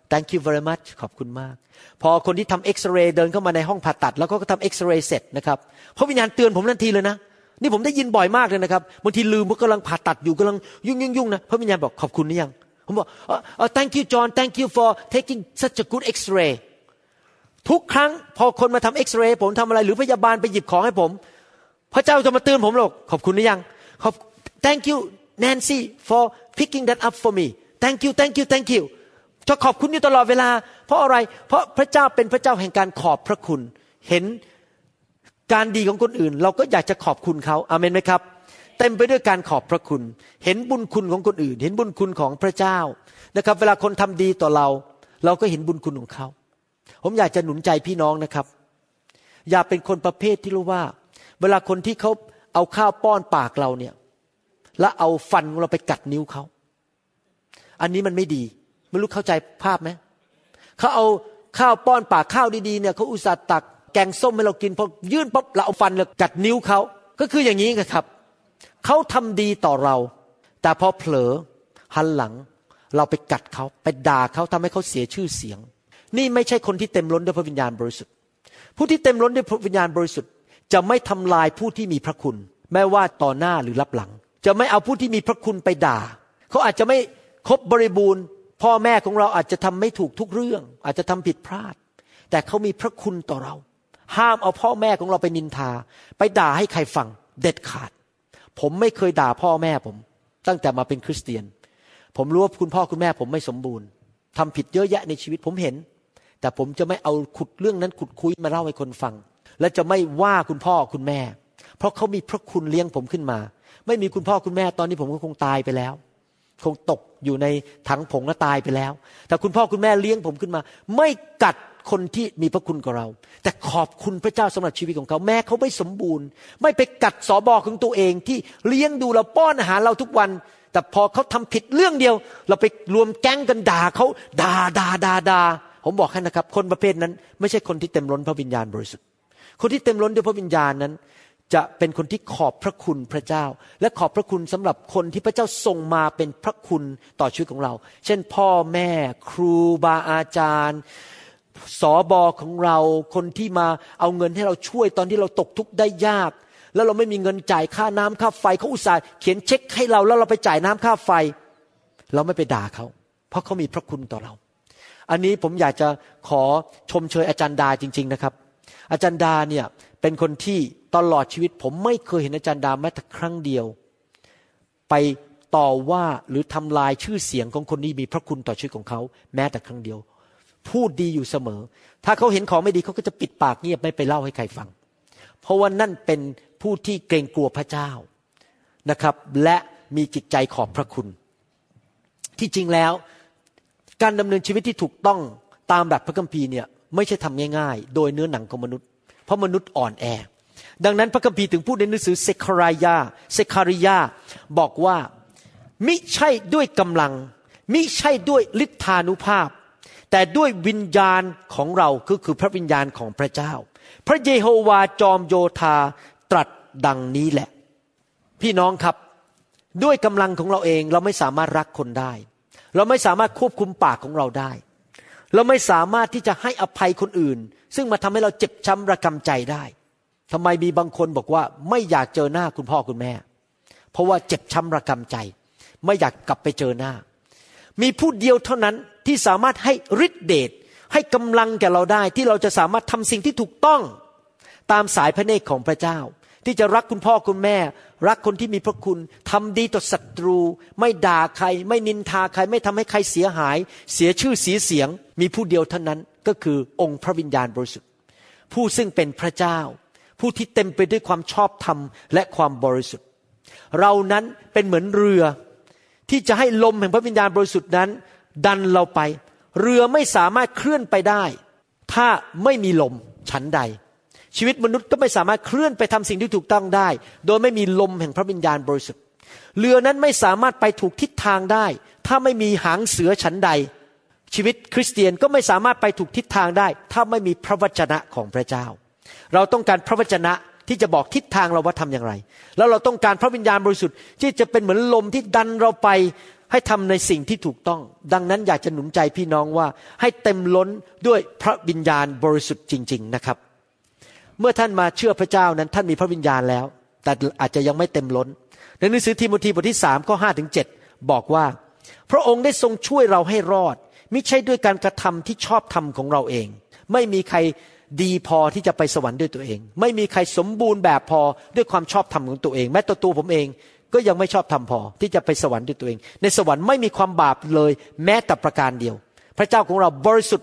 thank you very much ขอบคุณมากพอคนที่ทำเอ็กซเรย์เดินเข้ามาในห้องผ่าตัดแล้วก็ทำเอ็กซเรย์เสร็จนะครับพระวิญญาณเตือนผมทันทีเลยนะนี่ผมได้ยินบ่อยมากเลยนะครับบางทีลืมว่ากำลังผ่าตัดอยู่กำลังยุ่งนะพระวิญญาณบอกขอบคุณหรือยังผมบอกthank you John thank you for taking such a good X-ray ทุกครั้งพอคนมาทำเอ็กซเรย์ผมทำอะไรหรือพยาบาลไปหยิบของให้ผมพระเจ้าจะมาเตือนผมหรอกขอบคุณหรือยังthank you Nancy for picking that up for me thank you จะขอบคุณอยู่ตลอดเวลาเพราะอะไรเพราะพระเจ้าเป็นพระเจ้าแห่งการขอบพระคุณเห็นการดีของคนอื่นเราก็อยากจะขอบคุณเขาอาเมนไหมครับเต็มไปด้วยการขอบพระคุณเห็นบุญคุณของคนอื่นเห็นบุญคุณของพระเจ้านะครับเวลาคนทำดีต่อเราเราก็เห็นบุญคุณของเขาผมอยากจะหนุนใจพี่น้องนะครับอย่าเป็นคนประเภทที่รู้ว่าเวลาคนที่เขาเอาข้าวป้อนปากเราเนี่ยแล้วเอาฟันของเราไปกัดนิ้วเขาอันนี้มันไม่ดีไม่รู้เข้าใจภาพไหมเขาเอาข้าวป้อนปากข้าวดีๆเนี่ยเขาอุตส่าห์ตักแกงส้มให้เรากินพอยื่นปั๊บเราเอาฟันเรากัดนิ้วเขาก็คืออย่างนี้ครับเขาทำดีต่อเราแต่พอเผลอหันหลังเราไปกัดเขาไปด่าเขาทำให้เขาเสียชื่อเสียงนี่ไม่ใช่คนที่เต็มล้นด้วยพระวิญญาณบริสุทธิ์ผู้ที่เต็มล้นด้วยพระวิญญาณบริสุทธิ์จะไม่ทำลายผู้ที่มีพระคุณแม้ว่าต่อหน้าหรือรับหลังจะไม่เอาผู้ที่มีพระคุณไปด่าเขาอาจจะไม่ครบบริบูรณ์พ่อแม่ของเราอาจจะทำไม่ถูกทุกเรื่องอาจจะทำผิดพลาดแต่เขามีพระคุณต่อเราห้ามเอาพ่อแม่ของเราไปนินทาไปด่าให้ใครฟังเด็ดขาดผมไม่เคยด่าพ่อแม่ผมตั้งแต่มาเป็นคริสเตียนผมรู้ว่าคุณพ่อคุณแม่ผมไม่สมบูรณ์ทำผิดเยอะแยะในชีวิตผมเห็นแต่ผมจะไม่เอาขุดเรื่องนั้นขุดคุยมาเล่าให้คนฟังและจะไม่ว่าคุณพ่อคุณแม่เพราะเขามีพระคุณเลี้ยงผมขึ้นมาไม่มีคุณพ่อคุณแม่ตอนนี้ผมก็คงตายไปแล้วคงตกอยู่ในถังผงแล้วตายไปแล้วแต่คุณพ่อคุณแม่เลี้ยงผมขึ้นมาไม่กัดคนที่มีพระคุณกับเราแต่ขอบคุณพระเจ้าสำหรับชีวิตของเขาแม้เขาไม่สมบูรณ์ไม่ไปกัดสบของตัวเองที่เลี้ยงดูเราป้อนอาหารเราทุกวันแต่พอเขาทำผิดเรื่องเดียวเราไปรวมแก๊งกันด่าเขาด่าผมบอกให้นะครับคนประเภทนั้นไม่ใช่คนที่เต็มล้นพระวิญญาณบริสุทธิ์คนที่เต็มล้นด้วยพระวิญญาณนั้นจะเป็นคนที่ขอบพระคุณพระเจ้าและขอบพระคุณสำหรับคนที่พระเจ้าส่งมาเป็นพระคุณต่อชีวิตของเราเช่นพ่อแม่ครูบาอาจารย์สบของเราคนที่มาเอาเงินให้เราช่วยตอนที่เราตกทุกข์ได้ยากแล้วเราไม่มีเงินจ่ายค่าน้ำค่าไฟเขาอุตส่าห์เขียนเช็คให้เราแล้วเราไปจ่ายน้ำค่าไฟเราไม่ไปด่าเขาเพราะเขามีพระคุณต่อเราอันนี้ผมอยากจะขอชมเชยอาจารย์ดาจริงๆนะครับอาจารย์ดาเนี่ยเป็นคนที่ตลอดชีวิตผมไม่เคยเห็นอาจารย์ดาแม้แต่ครั้งเดียวไปต่อว่าหรือทำลายชื่อเสียงของคนที่มีพระคุณต่อชีวิตของเขาแม้แต่ครั้งเดียวพูดดีอยู่เสมอถ้าเขาเห็นของไม่ดีเขาก็จะปิดปากเงียบไม่ไปเล่าให้ใครฟังเพราะว่านั่นเป็นผู้ที่เกรงกลัวพระเจ้านะครับและมีจิตใจขอบพระคุณที่จริงแล้วการดำเนินชีวิตที่ถูกต้องตามแบบพระคัมภีร์เนี่ยไม่ใช่ทำง่ายๆโดยเนื้อหนังของมนุษย์เพราะมนุษย์อ่อนแอดังนั้นพระคัมภีร์ถึงพูดในหนังสือเซคาริยาบอกว่ามิใช่ด้วยกำลังมิใช่ด้วยฤทธานุภาพแต่ด้วยวิญญาณของเราคือพระวิญญาณของพระเจ้าพระเยโฮวาจอมโยธาตรัสดังนี้แหละพี่น้องครับด้วยกำลังของเราเองเราไม่สามารถรักคนได้เราไม่สามารถควบคุมปากของเราได้เราไม่สามารถที่จะให้อภัยคนอื่นซึ่งมาทำให้เราเจ็บช้ำระกำใจได้ทำไมมีบางคนบอกว่าไม่อยากเจอหน้าคุณพ่อคุณแม่เพราะว่าเจ็บช้ำระกำใจไม่อยากกลับไปเจอหน้ามีผู้เดียวเท่านั้นที่สามารถให้ฤทธิเดชให้กำลังแก่เราได้ที่เราจะสามารถทำสิ่งที่ถูกต้องตามสายพระเนตรของพระเจ้าที่จะรักคุณพ่อคุณแม่รักคนที่มีพระคุณทำดีต่อศัตรูไม่ด่าใครไม่นินทาใครไม่ทำให้ใครเสียหายเสียชื่อเสียงมีผู้เดียวเท่านั้นก็คือองค์พระวิญญาณบริสุทธิ์ผู้ซึ่งเป็นพระเจ้าผู้ที่เต็มไปด้วยความชอบธรรมและความบริสุทธิ์เรานั้นเป็นเหมือนเรือที่จะให้ลมแห่งพระวิญญาณบริสุทธิ์นั้นดันเราไปเรือไม่สามารถเคลื่อนไปได้ถ้าไม่มีลมฉันใดชีวิตมนุษย์ก็ไม่สามารถเคลื่อนไปทำสิ่งที่ถูกต้องได้โดยไม่มีลมแห่งพระวิญญาณบริสุทธิ์เรือนั้นไม่สามารถไปถูกทิศทางได้ถ้าไม่มีหางเสือฉันใดชีวิตคริสเตียนก็ไม่สามารถไปถูกทิศทางได้ถ้าไม่มีพระวจนะของพระเจ้าเราต้องการพระวจนะที่จะบอกทิศทางเราว่าทำอย่างไรแล้วเราต้องการพระวิญญาณบริสุทธิ์ที่จะเป็นเหมือนลมที่ดันเราไปให้ทำในสิ่งที่ถูกต้องดังนั้นอยากจะหนุนใจพี่น้องว่าให้เต็มล้นด้วยพระวิญญาณบริสุทธิ์จริงๆนะครับเมื่อท่านมาเชื่อพระเจ้านั้นท่านมีพระวิญญาณแล้วแต่อาจจะยังไม่เต็มล้นในหนังสือทิโมธีบทที่3ข้อ5ถึง7บอกว่าพระองค์ได้ทรงช่วยเราให้รอดมิใช่ด้วยการกระทำที่ชอบธรรมของเราเองไม่มีใครดีพอที่จะไปสวรรค์ด้วยตัวเองไม่มีใครสมบูรณ์แบบพอด้วยความชอบธรรมของตัวเองแม้ตัวผมเองก็ยังไม่ชอบธรรมพอที่จะไปสวรรค์ด้วยตัวเองในสวรรค์ไม่มีความบาปเลยแม้แต่ประการเดียวพระเจ้าของเราบริสุทธิ์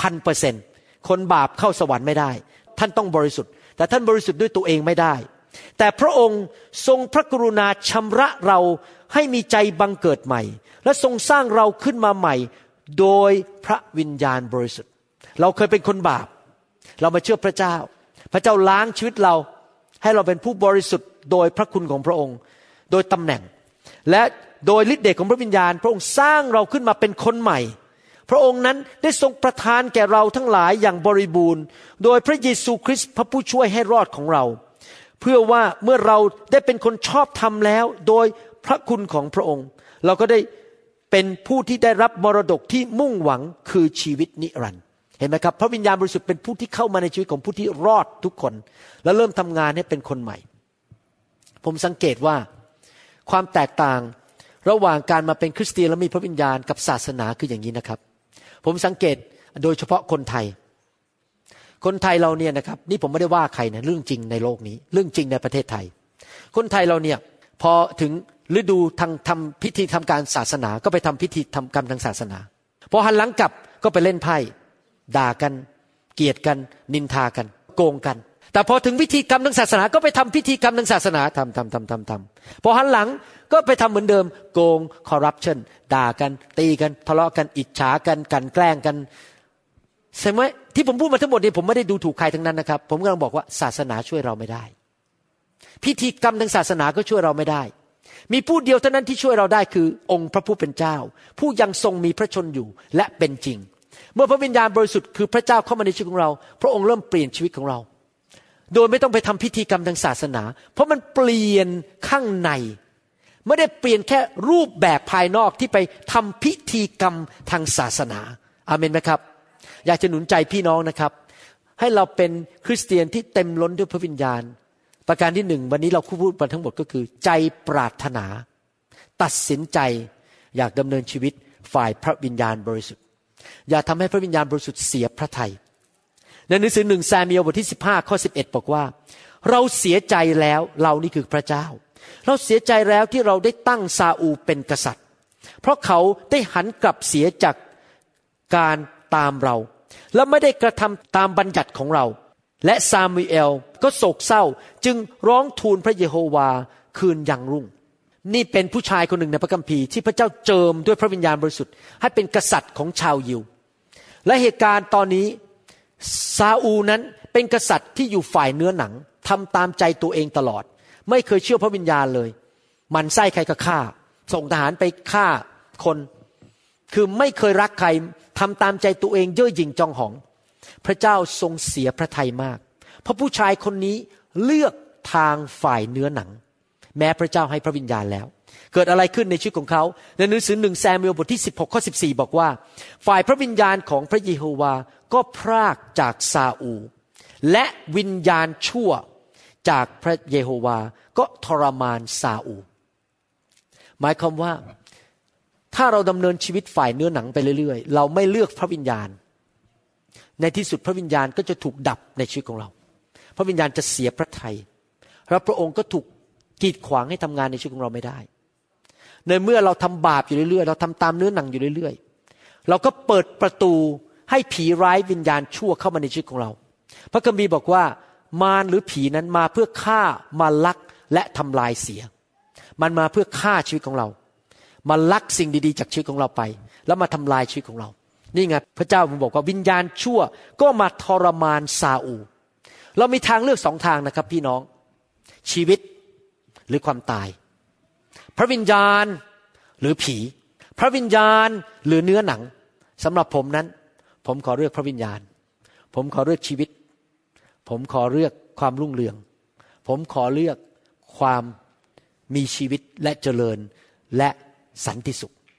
100% คนบาปเข้าสวรรค์ไม่ได้ท่านต้องบริสุทธิ์แต่ท่านบริสุทธิ์ด้วยตัวเองไม่ได้แต่พระองค์ทรงพระกรุณาชำระเราให้มีใจบังเกิดใหม่และทรงสร้างเราขึ้นมาใหม่โดยพระวิญญาณบริสุทธิ์เราเคยเป็นคนบาปเรามาเชื่อพระเจ้าพระเจ้าล้างชีวิตเราให้เราเป็นผู้บริสุทธิ์โดยพระคุณของพระองค์โดยตำแหน่งและโดยฤทธิ์เดชของพระวิญญาณพระองค์สร้างเราขึ้นมาเป็นคนใหม่พระองค์นั้นได้ทรงประทานแก่เราทั้งหลายอย่างบริบูรณ์โดยพระเยซูคริสต์พระผู้ช่วยให้รอดของเราเพื่อว่าเมื่อเราได้เป็นคนชอบธรรมแล้วโดยพระคุณของพระองค์เราก็ได้เป็นผู้ที่ได้รับมรดกที่มุ่งหวังคือชีวิตนิรันดร์เห็นไหมครับพระวิญญาณบริสุทธิ์เป็นผู้ที่เข้ามาในชีวิตของผู้ที่รอดทุกคนและเริ่มทำงานให้เป็นคนใหม่ผมสังเกตว่าความแตกต่างระหว่างการมาเป็นคริสเตียนและมีพระวิญญาณกับศาสนาคืออย่างนี้นะครับผมสังเกตโดยเฉพาะคนไทยเราเนี่ยนะครับนี่ผมไม่ได้ว่าใครนะเรื่องจริงในโลกนี้เรื่องจริงในประเทศไทยคนไทยเราเนี่ยพอถึงฤดูทำพิธีทำการศาสนาก็ไปทำพิธีทำกรรมทางศาสนาพอหันหลังกลับก็ไปเล่นไพ่ด่ากันเกลียดกันนินทากันโกงกันแต่พอถึงพิธีกรรมทางศาสนาก็ไปทำพิธีกรรมทางศาสนาทำพอหันหลังก็ไปทำเหมือนเดิมโกงคอร์รัปชันด่ากันตีกันทะเลาะกันอิจฉากันกันแกล้งกันใช่ไหมที่ผมพูดมาทั้งหมดนี้ผมไม่ได้ดูถูกใครทั้งนั้นนะครับผมกำลังบอกว่าศาสนาช่วยเราไม่ได้พิธีกรรมทางศาสนาก็ช่วยเราไม่ได้มีผู้เดียวเท่านั้นที่ช่วยเราได้คือองค์พระผู้เป็นเจ้าผู้ยังทรงมีพระชนอยู่และเป็นจริงเมื่อพระวิญญาณบริสุทธิ์คือพระเจ้าเข้ามาในชีวิตของเราพระองค์เริ่มเปลี่ยนชีวิตของเราโดยไม่ต้องไปทำพิธีกรรมทางศาสนาเพราะมันเปลี่ยนข้างในไม่ได้เปลี่ยนแค่รูปแบบภายนอกที่ไปทำพิธีกรรมทางศาสนาอาเมนไหมครับอยากจะหนุนใจพี่น้องนะครับให้เราเป็นคริสเตียนที่เต็มล้นด้วยพระวิญญาณประการที่1วันนี้เราพูดมาทั้งหมดก็คือใจปรารถนาตัดสินใจอยากดำเนินชีวิตฝ่ายพระวิญญาณบริสุทธิ์อย่าทำให้พระวิญญาณบริสุทธิ์เสียพระทัยในหนังสือ1ซามูเอลบทที่15ข้อ11บอกว่าเราเสียใจแล้วเรานี่คือพระเจ้าเราเสียใจแล้วที่เราได้ตั้งซาอูลเป็นกษัตริย์เพราะเขาได้หันกลับเสียจากการตามเราและไม่ได้กระทำตามบัญญัติของเราและซามูเอลก็โศกเศร้าจึงร้องทูลพระเยโฮวาคืนยังรุ่งนี่เป็นผู้ชายคนหนึ่งในพระคัมภีร์ที่พระเจ้าเจิมด้วยพระวิญญาณบริสุทธิ์ให้เป็นกษัตริย์ของชาวยิวและเหตุการณ์ตอนนี้ซาอูลนั้นเป็นกษัตริย์ที่อยู่ฝ่ายเนื้อหนังทำตามใจตัวเองตลอดไม่เคยเชื่อพระวิญญาณเลยมันไส้ใครก็ฆ่าส่งทหารไปฆ่าคนคือไม่เคยรักใครทำตามใจตัวเองเย่อหยิ่งจองหองพระเจ้าทรงเสียพระทัยมากเพราะผู้ชายคนนี้เลือกทางฝ่ายเนื้อหนังแม้พระเจ้าให้พระวิญญาณแล้วเกิดอะไรขึ้นในชีวิตของเขาในหนังสือ1ซามูเอลบทที่16ข้อ14บอกว่าฝ่ายพระวิญญาณของพระเยโฮวาก็พรากจากซาอูลและวิญญาณชั่วจากพระเยโฮวาก็ทรมานซาอูลหมายความว่าถ้าเราดำเนินชีวิตฝ่ายเนื้อหนังไปเรื่อยๆเราไม่เลือกพระวิญญาณในที่สุดพระวิญญาณก็จะถูกดับในชีวิตของเราพระวิญญาณจะเสียพระทัยและพระองค์ก็ถูกกีดขวางให้ทำงานในชีวิตของเราไม่ได้ในเมื่อเราทำบาปอยู่เรื่อยๆเราทำตามเนื้อหนังอยู่เรื่อยๆเราก็เปิดประตูให้ผีร้ายวิญญาณชั่วเข้ามาในชีวิตของเราพระคัมภีร์บอกว่ามารหรือผีนั้นมาเพื่อฆ่ามาลักและทำลายเสียมันมาเพื่อฆ่าชีวิตของเรามาลักสิ่งดีๆจากชีวิตของเราไปแล้วมาทำลายชีวิตของเรานี่ไงพระเจ้าบอกว่าวิญญาณชั่วก็มาทรมานซาอูลเรามีทางเลือก2ทางนะครับพี่น้องชีวิตหรือความตายพระวิญญาณหรือผีพระวิญญาณหรือเนื้อหนังสำหรับผมนั้นผมขอเลือกพระวิญญาณผมขอเลือกชีวิตผมขอเลือกความรุ่งเรืองผมขอเลือกความมีชีวิตและเจริญและสันติสุข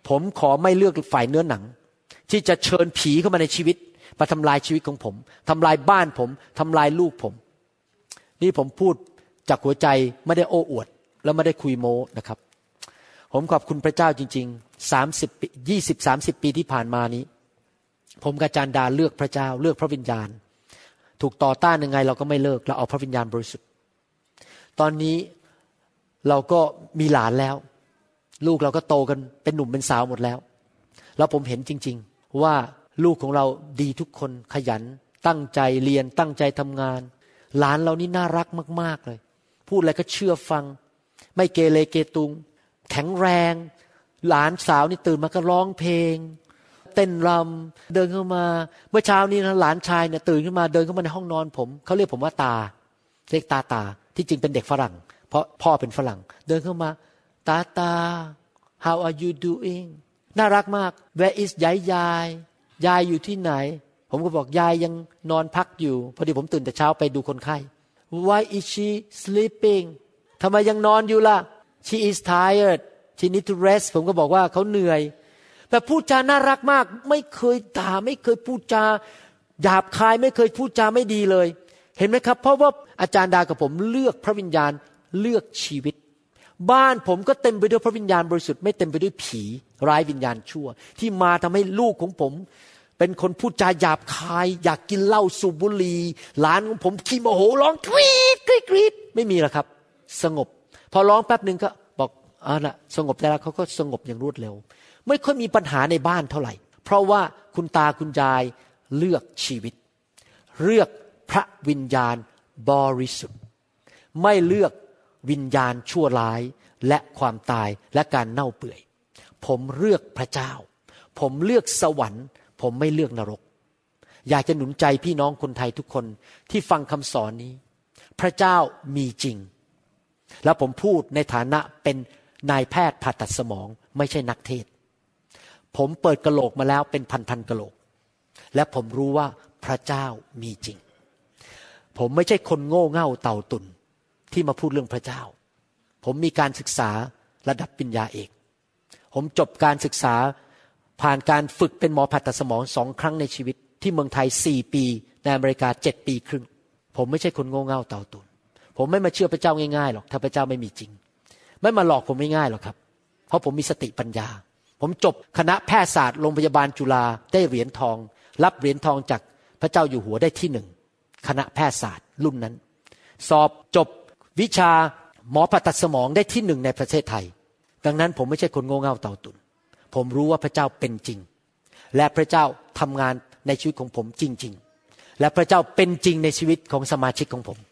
ผมขอไม่เลือกฝ่ายเนื้อหนังที่จะเชิญผีเข้ามาในชีวิตมาทำลายชีวิตของผมทำลายบ้านผมทำลายลูกผมนี่ผมพูดจากหัวใจไม่ได้โอ้อวดแล้วไม่ได้คุยโม้นะครับผมขอบคุณพระเจ้าจริงๆ30ปี20-30 ปีที่ผ่านมานี้ผมกับอาจารย์ดาเลือกพระเจ้าเลือกพระวิญญาณถูกต่อต้านยังไงเราก็ไม่เลิกเราเอาพระวิญญาณบริสุทธิ์ตอนนี้เราก็มีหลานแล้วลูกเราก็โตกันเป็นหนุ่มเป็นสาวหมดแล้วแล้วผมเห็นจริงๆว่าลูกของเราดีทุกคนขยันตั้งใจเรียนตั้งใจทำงานหลานเรานี่น่ารักมากๆเลยพูดอะไรก็เชื่อฟังไม่เกเรเกตุงแข็งแรงหลานสาวนี่ตื่นมาก็ร้องเพลงเต้นรำเดินเข้ามาเมื่อเช้านี้นะหลานชายเนี่ยตื่นขึ้นมาเดินเข้ามาในห้องนอนผมเขาเรียกผมว่าตาเรียกตาที่จริงเป็นเด็กฝรั่งเพราะพ่อเป็นฝรั่งเดินเข้ามาตา how are you doing น่ารักมาก where is ยายอยู่ที่ไหนผมก็บอกยายยังนอนพักอยู่พอดีผมตื่นแต่เช้าไปดูคนไข้ why is she sleeping ทำไมยังนอนอยู่ล่ะ she is tired she need to rest ผมก็บอกว่าเขาเหนื่อยแต่พูดจาน่ารักมากไม่เคยด่าไม่เคยพูดจาหยาบคายไม่เคยพูดจาไม่ดีเลยเห็นไหมครับเพราะว่าอาจารย์ดากับผมเลือกพระวิญญาณเลือกชีวิตบ้านผมก็เต็มไปด้วยพระวิญญาณบริสุทธิ์ไม่เต็มไปด้วยผีร้ายวิญญาณชั่วที่มาทำให้ลูกของผมเป็นคนพูดจาหยาบคายอยากกินเหล้าสูบบุหรี่หลานของผมขี้โมโหร้องกรีดไม่มีหรอกครับสงบพอร้องแป๊บนึงก็บอกน่ะสงบแล้วเขาก็สงบอย่างรวดเร็วไม่ค่อยมีปัญหาในบ้านเท่าไหร่เพราะว่าคุณตาคุณยายเลือกชีวิตเลือกพระวิญญาณบริสุทธิ์ไม่เลือกวิญญาณชั่วร้ายและความตายและการเน่าเปื่อยผมเลือกพระเจ้าผมเลือกสวรรค์ผมไม่เลือกนรกอยากจะหนุนใจพี่น้องคนไทยทุกคนที่ฟังคำสอนนี้พระเจ้ามีจริงแล้วผมพูดในฐานะเป็นนายแพทย์ผ่าตัดสมองไม่ใช่นักเทศผมเปิดกะโหลกมาแล้วเป็นพันกะโหลกและผมรู้ว่าพระเจ้ามีจริงผมไม่ใช่คนโง่เง่าเต่าตุ่นที่มาพูดเรื่องพระเจ้าผมมีการศึกษาระดับปริญญาเอกผมจบการศึกษาผ่านการฝึกเป็นหมอผ่าตัดสมอง2 ครั้งในชีวิตที่เมืองไทย4 ปีในอเมริกา7 ปีครึ่งผมไม่ใช่คนโง่เง่าเต่าตุ่นผมไม่มาเชื่อพระเจ้าง่ายๆหรอกถ้าพระเจ้าไม่มีจริงไม่มาหลอกผมง่ายๆหรอกครับเพราะผมมีสติปัญญาผมจบคณะแพทยศาสตร์โรงพยาบาลจุฬาได้เหรียญทองรับเหรียญทองจากพระเจ้าอยู่หัวได้ที่1คณะแพทยศาสตร์รุ่นนั้นสอบจบวิชาหมอผ่าตัดสมองได้ที่1ในประเทศไทยดังนั้นผมไม่ใช่คนโง่เง่าเต่าตุ่นผมรู้ว่าพระเจ้าเป็นจริงและพระเจ้าทำงานในชีวิตของผมจริงๆและพระเจ้าเป็นจริงในชีวิตของสมาชิกของผม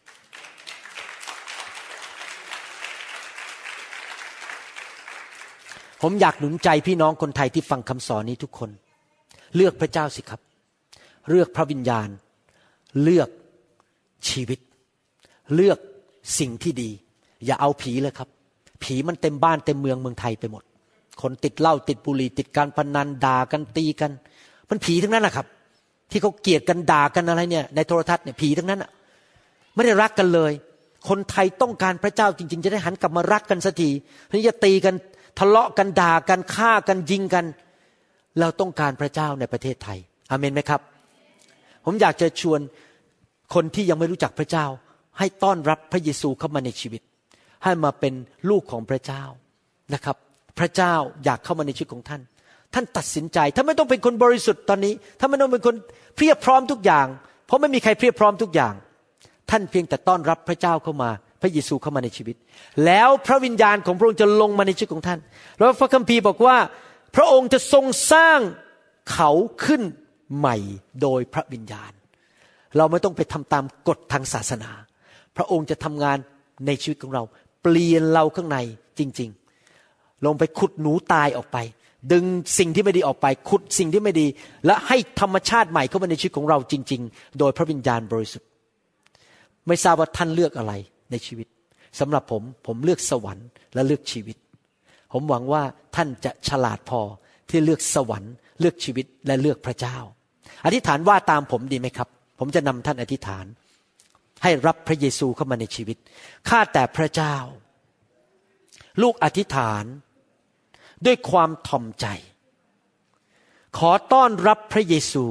ผมอยากหนุนใจพี่น้องคนไทยที่ฟังคำสอนนี้ทุกคนเลือกพระเจ้าสิครับเลือกพระวิญญาณเลือกชีวิตเลือกสิ่งที่ดีอย่าเอาผีเลยครับผีมันเต็มบ้านเต็มเมืองไทยไปหมดคนติดเหล้าติดบุหรี่ติดการพนันด่ากันตีกันมันผีทั้งนั้นนะครับที่เขาเกลียดกันด่ากันอะไรเนี่ยในโทรทัศน์เนี่ยผีทั้งนั้นไม่ได้รักกันเลยคนไทยต้องการพระเจ้าจริงๆจะได้หันกลับมารักกันสักทีนี่จะตีกันทะเลาะกันด่ากันฆ่ากันยิงกันเราต้องการพระเจ้าในประเทศไทยอาเมนไหมครับผมอยากจะชวนคนที่ยังไม่รู้จักพระเจ้าให้ต้อนรับพระเยซูเข้ามาในชีวิตให้มาเป็นลูกของพระเจ้านะครับพระเจ้าอยากเข้ามาในชีวิตของท่านท่านตัดสินใจถ้าไม่ต้องเป็นคนบริสุทธิ์ตอนนี้ถ้าไม่ต้องเป็นคนเพียบพร้อมทุกอย่างเพราะไม่มีใครเพียบพร้อมทุกอย่างท่านเพียงแต่ต้อนรับพระเจ้าเข้ามาพระเยซูเข้ามาในชีวิตแล้วพระวิญญาณของพระองค์จะลงมาในชีวิตของท่านแล้วพระคัมภีร์บอกว่าพระองค์จะทรงสร้างเขาขึ้นใหม่โดยพระวิญญาณเราไม่ต้องไปทำตามกฎทางศาสนาพระองค์จะทำงานในชีวิตของเราเปลี่ยนเราข้างในจริงๆลงไปขุดหนูตายออกไปดึงสิ่งที่ไม่ดีออกไปขุดสิ่งที่ไม่ดีและให้ธรรมชาติใหม่เข้ามาในชีวิตของเราจริงๆโดยพระวิญญาณบริสุทธิ์ไม่ทราบว่าท่านเลือกอะไรในชีวิตสำหรับผมเลือกสวรรค์และเลือกชีวิตผมหวังว่าท่านจะฉลาดพอที่เลือกสวรรค์เลือกชีวิตและเลือกพระเจ้าอธิษฐานว่าตามผมดีไหมครับผมจะนำท่านอธิษฐานให้รับพระเยซูเข้ามาในชีวิตข้าแต่พระเจ้าลูกอธิษฐานด้วยความถ่อมใจขอต้อนรับพระเยซู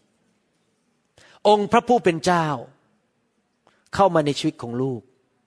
องค์พระผู้เป็นเจ้าเข้ามาในชีวิตของลูก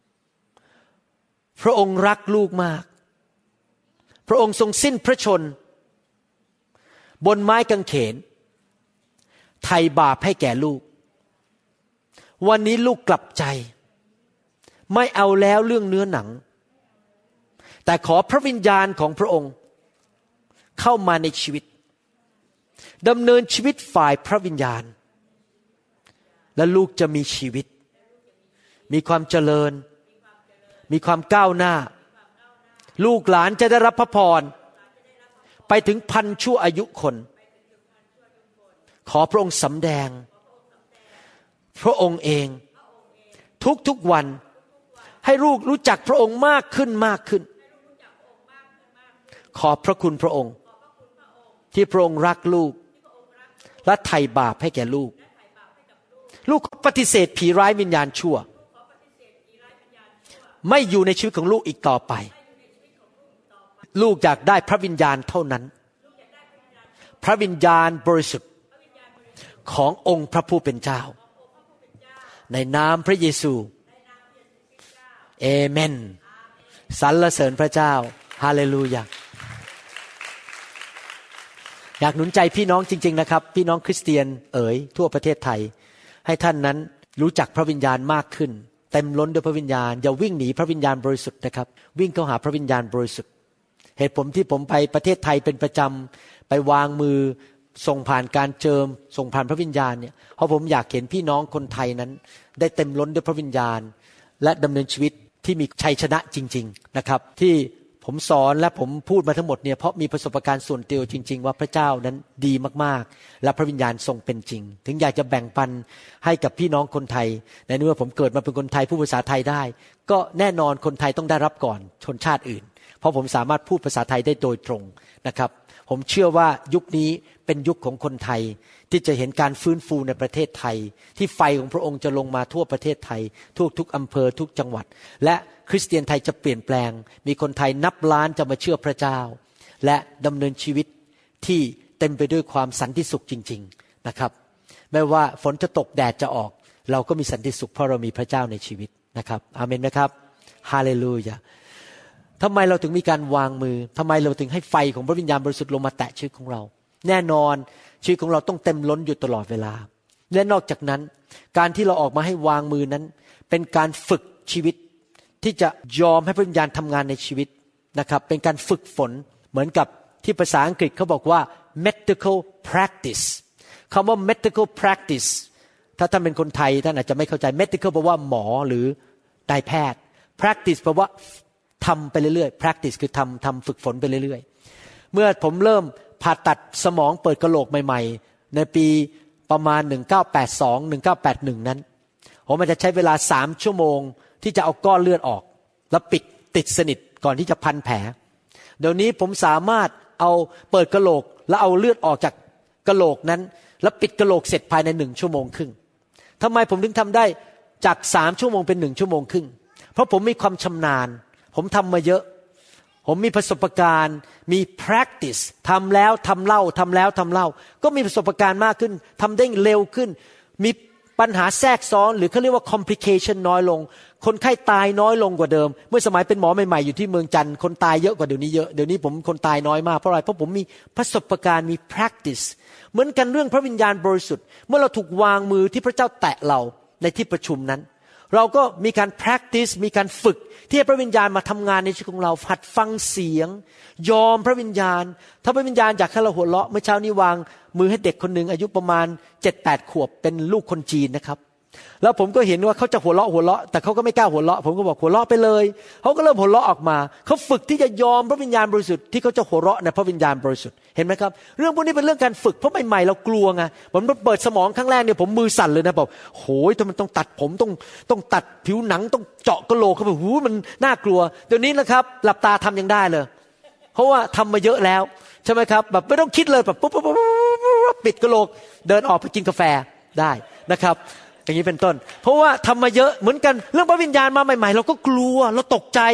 พระองค์รักลูกมากพระองค์ทรงสิ้นพระชนบนไม้กางเขนไถ่บาปให้แก่ลูกวันนี้ลูกกลับใจไม่เอาแล้วเรื่องเนื้อหนังแต่ขอพระวิญญาณของพระองค์เข้ามาในชีวิตดำเนินชีวิตฝ่ายพระวิญญาณและลูกจะมีชีวิตมีความเจริญมีความก้าวหน้าลูกหลานจะได้รับพระพรไปถึงพันชั่วอายุคนขอพระองค์สำแดงพระองค์เองทุกๆวันให้ลูกรู้จักพระองค์มากขึ้นมากขึ้นขอบพระคุณพระองค์ที่พระองค์รักลูกและไถ่บาปให้แก่ลูกลูกปฏิเสธผีร้ายวิญญาณชั่วไม่อยู่ในชีวิตของลูกอีกต่อไปลูกอยากได้พระวิญญาณเท่านั้นพระวิญญาณบริสุทธิ์ขององค์พระผู้เป็นเจ้าในนามพระเยซูเอเมนสรรเสริญพระเจ้าฮาเลลูยาอยากหนุนใจพี่น้องจริงๆนะครับพี่น้องคริสเตียนทั่วประเทศไทยให้ท่านนั้นรู้จักพระวิญญาณมากขึ้นเต็มล้นด้วยพระวิญญาณอย่าวิ่งหนีพระวิญญาณบริสุทธิ์นะครับวิ่งเข้าหาพระวิญญาณบริสุทธิ์เหตุผลที่ผมไปประเทศไทยเป็นประจำไปวางมือส่งผ่านการเจิมส่งผ่านพระวิญญาณเนี่ยเพราะผมอยากเห็นพี่น้องคนไทยนั้นได้เต็มล้นด้วยพระวิญญาณและดำเนินชีวิตที่มีชัยชนะจริงๆนะครับที่ผมสอนและผมพูดมาทั้งหมดเนี่ยเพราะมีประสบการณ์ส่วนตัวจริงๆว่าพระเจ้านั้นดีมากๆและพระวิญญาณทรงเป็นจริงถึงอยากจะแบ่งปันให้กับพี่น้องคนไทยในเมื่อผมเกิดมาเป็นคนไทยพูดภาษาไทยได้ก็แน่นอนคนไทยต้องได้รับก่อนชนชาติอื่นเพราะผมสามารถพูดภาษาไทยได้โดยตรงนะครับผมเชื่อว่ายุคนี้เป็นยุคของคนไทยที่จะเห็นการฟื้นฟูในประเทศไทยที่ไฟของพระองค์จะลงมาทั่วประเทศไทยทุกอำเภอทุกจังหวัดและคริสเตียนไทยจะเปลี่ยนแปลงมีคนไทยนับล้านจะมาเชื่อพระเจ้าและดำเนินชีวิตที่เต็มไปด้วยความสันติสุขจริงๆนะครับไม่ว่าฝนจะตกแดดจะออกเราก็มีสันติสุขเพราะเรามีพระเจ้าในชีวิตนะครับอาเมนไหมครับฮาเลลูยาทำไมเราถึงมีการวางมือทำไมเราถึงให้ไฟของพระวิญญาณบริสุทธิ์ลงมาแตะชีวิตของเราแน่นอนชีวิตของเราต้องเต็มล้นอยู่ตลอดเวลาและนอกจากนั้นการที่เราออกมาให้วางมือนั้นเป็นการฝึกชีวิตที่จะยอมให้พระวิญญาณทำงานในชีวิตนะครับเป็นการฝึกฝนเหมือนกับที่ภาษาอังกฤษเขาบอกว่า medical practice คำว่า medical practice ถ้าท่านเป็นคนไทยท่านอาจจะไม่เข้าใจ medical แปลว่าหมอหรือนายแพทย์ practice แปลว่าทำไปเรื่อยๆ practice คือทำฝึกฝนไปเรื่อยๆเมื่อผมเริ่มผ่าตัดสมองเปิดกะโหลกใหม่ๆในปีประมาณ1982 1981นั้นผมอาจจะใช้เวลา3ชั่วโมงที่จะเอาก้อนเลือดออกแล้วปิดติดสนิทก่อนที่จะพันแผลเดี๋ยวนี้ผมสามารถเอาเปิดกะโหลกแล้วเอาเลือดออกจากกะโหลกนั้นแล้วปิดกะโหลกเสร็จภายใน1ชั่วโมงครึ่งทำไมผมถึงทำได้จาก3ชั่วโมงเป็น1ชั่วโมงครึ่งเพราะผมมีความชำนาญผมทำมาเยอะผมมีประสบการณ์มี practice ทำแล้วทำเล่าก็มีประสบการณ์มากขึ้นทำได้เร็วขึ้นมีปัญหาแทรกซ้อนหรือเขาเรียกว่า complication น้อยลงคนไข้ตายน้อยลงกว่าเดิมเมื่อสมัยเป็นหมอใหม่ๆอยู่ที่เมืองจันทร์คนตายเยอะกว่าเดี๋ยวนี้เยอะเดี๋ยวนี้ผมคนตายน้อยมากเพราะอะไรเพราะผมมีประสบการณ์มี practice เหมือนกันเรื่องพระวิญญาณบริสุทธิ์เมื่อเราถูกวางมือที่พระเจ้าแตะเราในที่ประชุมนั้นเราก็มีการ practice มีการฝึกที่ให้พระวิญญาณมาทำงานในชีวิตของเราหัดฟังเสียงยอมพระวิญญาณถ้าพระวิญญาณอยากให้เราหัวเราะเมื่อเช้านี้วางมือให้เด็กคนหนึ่งอายุประมาณ 7-8 ขวบเป็นลูกคนจีนนะครับแล้วผมก็เห็นว่าเขาจะหัวเราะแต่เขาก็ไม่กล้าหัวเราะผมก็บอกหัวเราะไปเลยเขาก็เริ่มหัวเราะออกมาเขาฝึกที่จะยอมพระวิญญาณบริสุทธิ์ที่เขาจะหัวเราะในพระวิญญาณบริสุทธิ์เห็นไหมครับเรื่องพวกนี้เป็นเรื่องการฝึกเพราะใหม่ๆเรากลัวไงผมเปิดสมองครั้งแรกเนี่ยผมมือสั่นเลยนะบอกโหยถ้ามันต้องตัดผมต้องตัดผิวหนังต้องเจาะกะโหลกเขาบอกหูมันน่ากลัวเดี๋ยวนี้นะครับหลับตาทำยังได้เลยเพราะว่าทำมาเยอะแล้วใช่ไหมครับแบบไม่ต้องคิดเลยแบบปุ๊บปิดกะโหลกเดินออกไปกินกาแฟได้นะครับอย่างนี้เป็นต้นเพราะว่าทำมาเยอะเหมือนกันเรื่องพระวิญญาณมาใหม่ๆเราก็กลัวเราตกใจ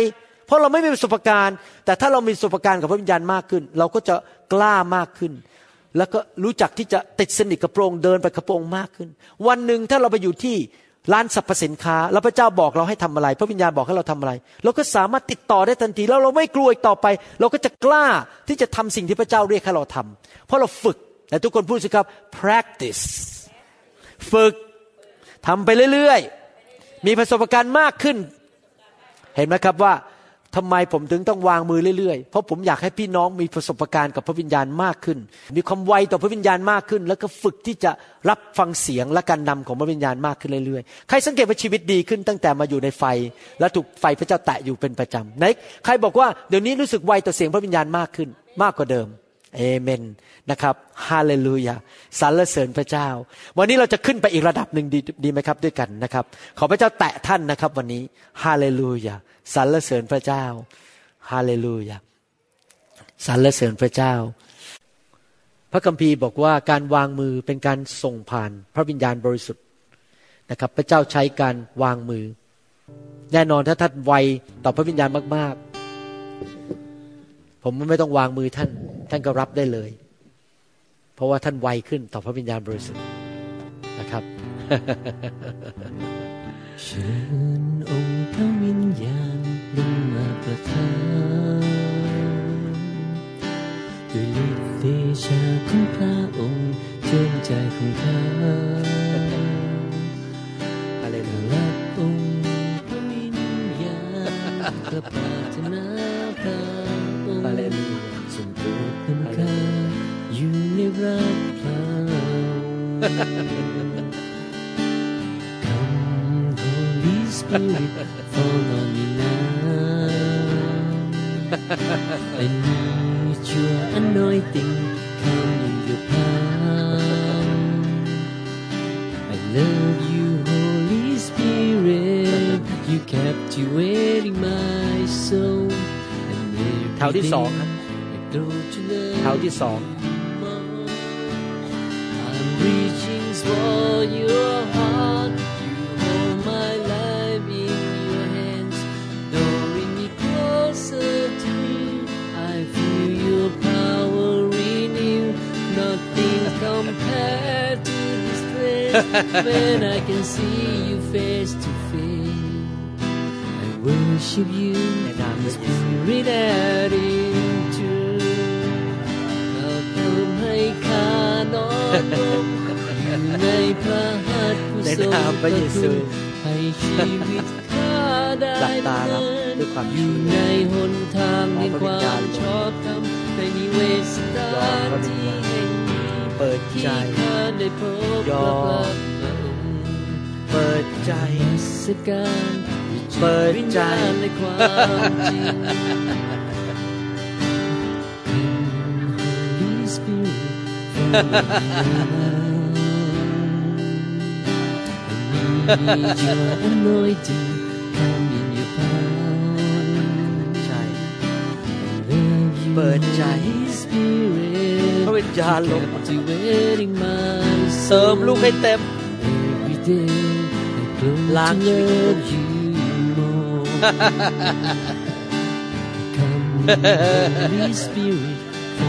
เพราะเราไม่มีประสบการณ์แต่ถ้าเรามีประสบการณ์กับพระวิญญาณมากขึ้นเราก็จะกล้ามากขึ้นแล้วก็รู้จักที่จะติดสนิทกับพระองค์เดินไปกับพระองค์มากขึ้นวันหนึ่งถ้าเราไปอยู่ที่ร้านสรรพสินค้าแล้วพระเจ้าบอกเราให้ทำอะไรพระวิญญาณบอกให้เราทำอะไรเราก็สามารถติดต่อได้ทันทีแล้วเราไม่กลัวอีกต่อไปเราก็จะกล้าที่จะทำสิ่งที่พระเจ้าเรียกให้เราทำเพราะเราฝึกและทุกคนพูดสิครับ practice ฝึกทำไปเรื่อยๆมีประสบการณ์มากขึ้นเห็นไหมครับว่าทำไมผมถึงต้องวางมือเรื่อยๆเพราะผมอยากให้พี่น้องมีประสบการณ์กับพระวิญญาณมากขึ้นมีความไวต่อพระวิญญาณมากขึ้นแล้วก็ฝึกที่จะรับฟังเสียงและการนำของพระวิญญาณมากขึ้นเรื่อยๆใครสังเกตว่าชีวิตดีขึ้นตั้งแต่มาอยู่ในไฟและถูกไฟพระเจ้าแตะอยู่เป็นประจำไหนใครบอกว่าเดี๋ยวนี้รู้สึกไวต่อเสียงพระวิญญาณมากขึ้นมากกว่าเดิมเอเมนนะครับฮาเลลูยาสรรเสริญพระเจ้าวันนี้เราจะขึ้นไปอีกระดับหนึ่งดีไหมครับด้วยกันนะครับขอพระเจ้าแตะท่านนะครับวันนี้ฮาเลลูยาสรรเสริญพระเจ้าฮาเลลูยาสรรเสริญพระเจ้าพระคัมภีร์บอกว่าการวางมือเป็นการส่งผ่านพระวิญญาณบริสุทธิ์นะครับพระเจ้าใช้การวางมือแน่นอนถ้าท่านไวต่อพระวิญญาณมากๆผมไม่ต้องวางมือท่านก็รับได้เลยเพราะว่าท่านไวขึ้นต่อพระวิญญาณบริสุทธิ์นะครับเชิญองค์พระวิญญาณลงมาประทานด้วยฤทธิ์เดชะของพระองค์เจิมใจของข้ารับองค์พระวิญญาณกระปรารถนาพระองค์ทรงโปรดนำข้าอยู่ในรักพระSpirit, fall on me now. I need your anointing, come in your power. I love you, Holy Spirit. You captivating my soul. And every day I grow to love you more. I'm reaching for your heart.Compared to this place when I can see you face to face, I worship you in spirit and in truth. ข้าเพิ่มให้ข้านอนลงอยู่ในพระหัตถ์ผู้ทรงพระคุณให้ชีวิตข้าได้ดำเนินอยู่ในหนทางแห่งความชอบธรรมในนิเวศสถานที่แห่งเปิดใจยอมเปิดใจเปิดใจในความจริง Holy Spirit I need your anointing come in your power ใช่เปิดใจพระวิญญาณลงเสริมลูกให้เต็มล้างชีวิต Holy Spirit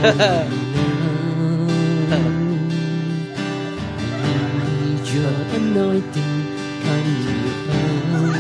need your anointing come in your power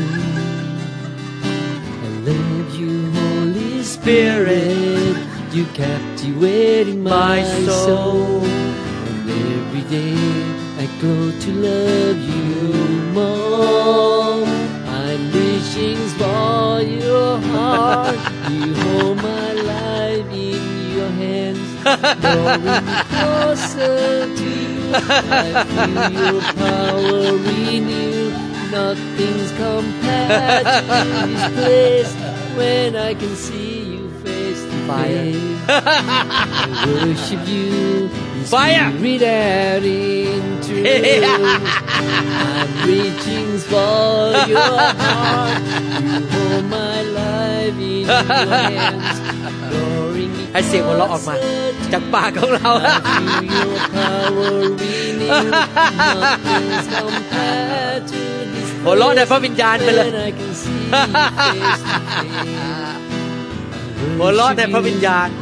I love you Holy Spirit.You captivating my soul, and every day I grow to love you more. I'm reaching for your heart. You hold my life in your hands, drawing me closer to you. I feel your power renew. Nothing's compared to this place when I can see.Fire. I worship you in spirit and in truth. I'm reaching for your heart. You hold my life in your hands. Glory ให้เสียงหัวเราะออกมาจากปากของเรา I feel your power renew. Nothing's compared to this หัวเราะในพระวิญญาณไปเลย when I can see you face to face. หัวเราะในพระวิญญาณ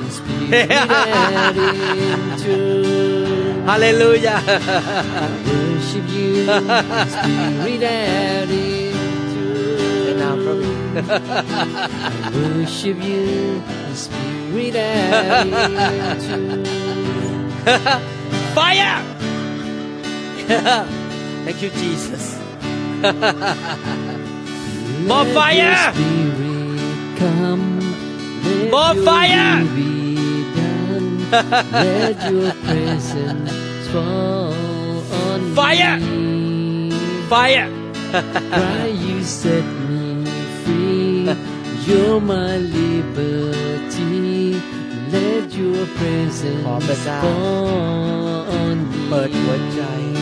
ฮาเลลูยา Worship you in spirit and in truth. ในนามพระวิญญาณ Worship you in spirit and in truth. Fire Thank you Jesus More fire Let your spirit come. Let More your fire will be done. Let your presence fall on Fire me. Fire Christ, you set me free. You're my liberty. Let your presence ขอพระเจ้า fall on me. เปิดหัวใจ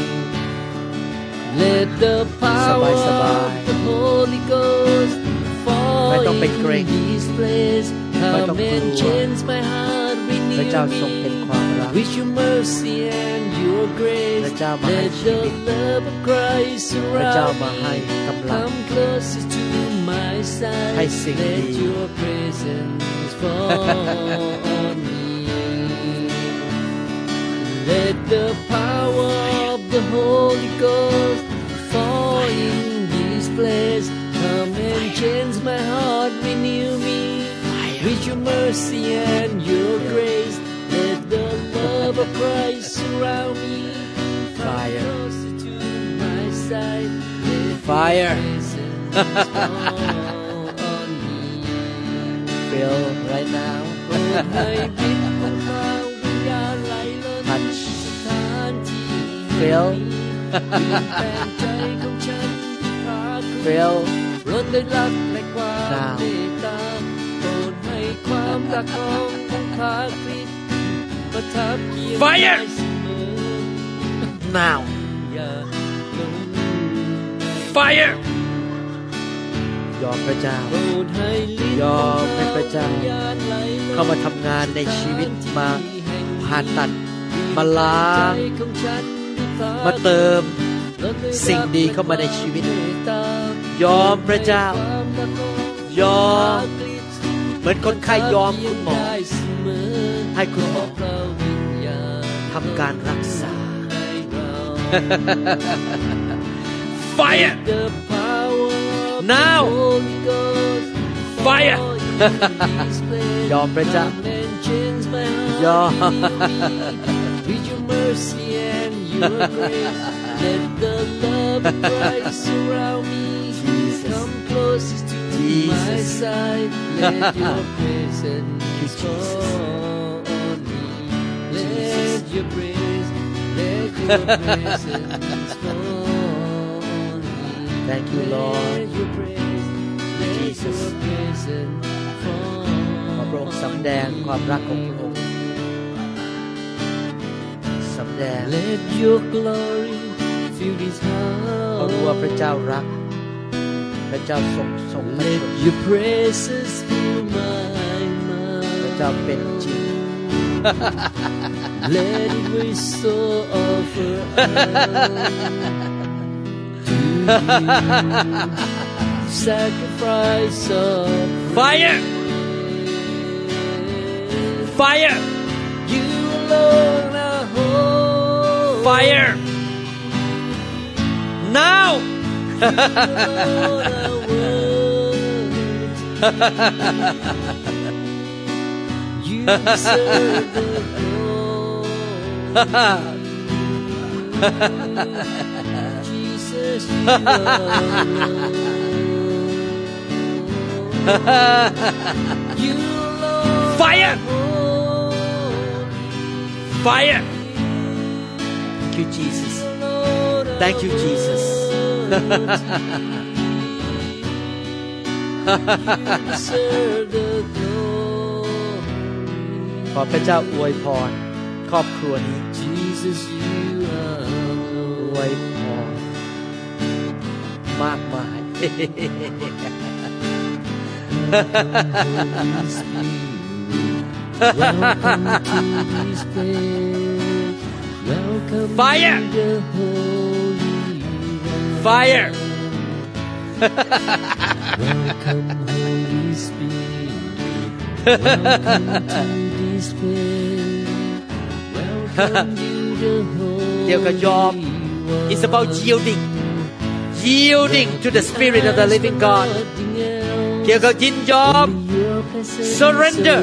Let the power สบาย of the Holy Ghost ไม่ fall ต้องไปเกรง in this place. ไม่ต้อง Come กลั and ว change my heart, พระเจ้า renew ทรงเป็น me ความรัก with your mercy and your พ grace. ระเจ้ามาให้ Let ชี the วิต love of Christ พระเจ้า surround มาให้ me. กำลัง Come closer to my ให้ side. สิ่ง Let ดี your presence fall on me. Let the power of the Holy Ghost fall in this place. Come and change my heart, renew me with your mercy and your grace. Let the love of Christ surround me. Come Fire. closer to my side. Let Fire. your presence fall on me. Feel right now โปรดให้บินของข้าวิญญาณไหลล้น Touch สถานที่ Feel เปลี่ยนแปลงใจของฉันที่พาคุณ Feel ล้นด้วยรักและความ Now เมตตาโปรดให้ความรักขององค์พระคริสต์ประทับเคียง Fire กายเสมอ Now อย่าหลง Fire ยอมพระเจ้าโปรดให้ลิ้นยอมให้พระเจ้าวิญญาณไหลล้นเข้ามาทำงานในชีวิตมาผ่าตัดมาล้าง มาเติมสิ่งดีเข้ามาในชีวิต ยอมพระเจ้า ยอมเหมือนคนไข้ยอมคุณหมอ ให้คุณหมอทำการรักษา Fire Now Fire ยอมพระเจ้า ยอม With your mercy and your grace, let the love of Christ surround me. Come closest to my side. Let your presence fall on me. Let your praise, let your presence fall on me. Thank you Lord Let your praise, let Jesus. your presence fall ขอพระองค์สำแดงความรักของพระองค์สำแดง Let your glory fill this เขารู้ว่าพระ house. เจ้ารัก พระเจ้าทรงพระช Let น your praises fill my พระเจ้าเป็นจริง mind. Let it restore offer to you. Sacrifice of Fire Fire you alone are holy. Fire Now You alone are worthy. You deserve the glory. Jesus, you alone. You alone Fire are holy. Fire Thank you Jesus Thank you Jesus Deserve the glory. ขอพระเจ้าอวยพรครอบครัวนี้ Jesus, you อ are วยพรมากมาย Holy Spirit. Welcome to this place. Welcome Fire to the Holy Land. Fire Welcome, Holy Spirit. Welcome to this place. Welcome to the Holy เกี่ยวกับยอม It's about yielding to the Spirit of the living God เกี่ยวกับยินยอม surrender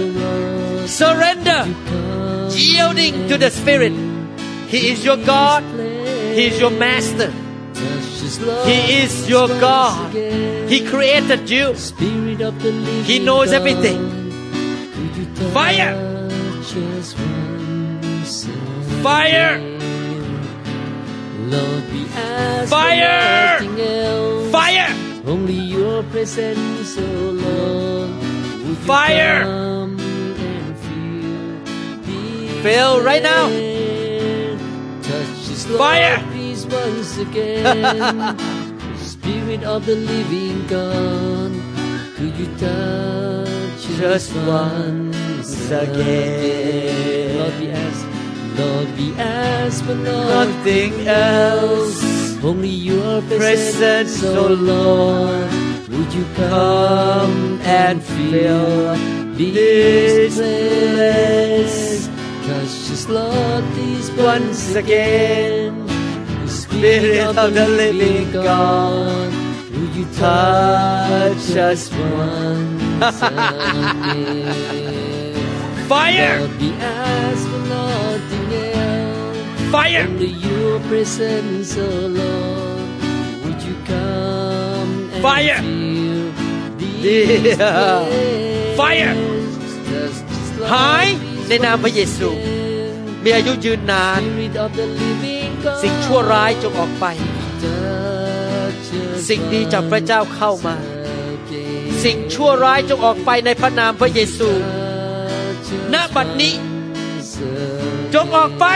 yielding to the Spirit He is your God He is your Master He is your God He created you He knows everything Fire Fire Lord, we ask Fire! for nothing else. Fire! Only your presence, oh Lord. Would you Fire! come and Fill right now. Touch this Lord, Fire! please once again. Spirit of the living God, could you touch Just us once again. Lord, we ask for Nothing else. Only your presence, oh Lord. Would you come and fill this place? Touch us, Lord, please once again. The Spirit of the living God, would you touch us once again? Fire! Lord, we ask for nothing else. Fire! Only your presence, oh Lord. Would you come and Fire! fill this place? Fire!หายในนามพระเยซูมีอายุยืนนาน Spirit of the living God, สิ่งชั่วร้ายจงออกไป touch us สิ่งดีจากพระเจ้าเข้ามา again. สิ่งชั่วร้ายจงออกไปในพระนามพระเยซู ณ บัดนี้ จงออกไป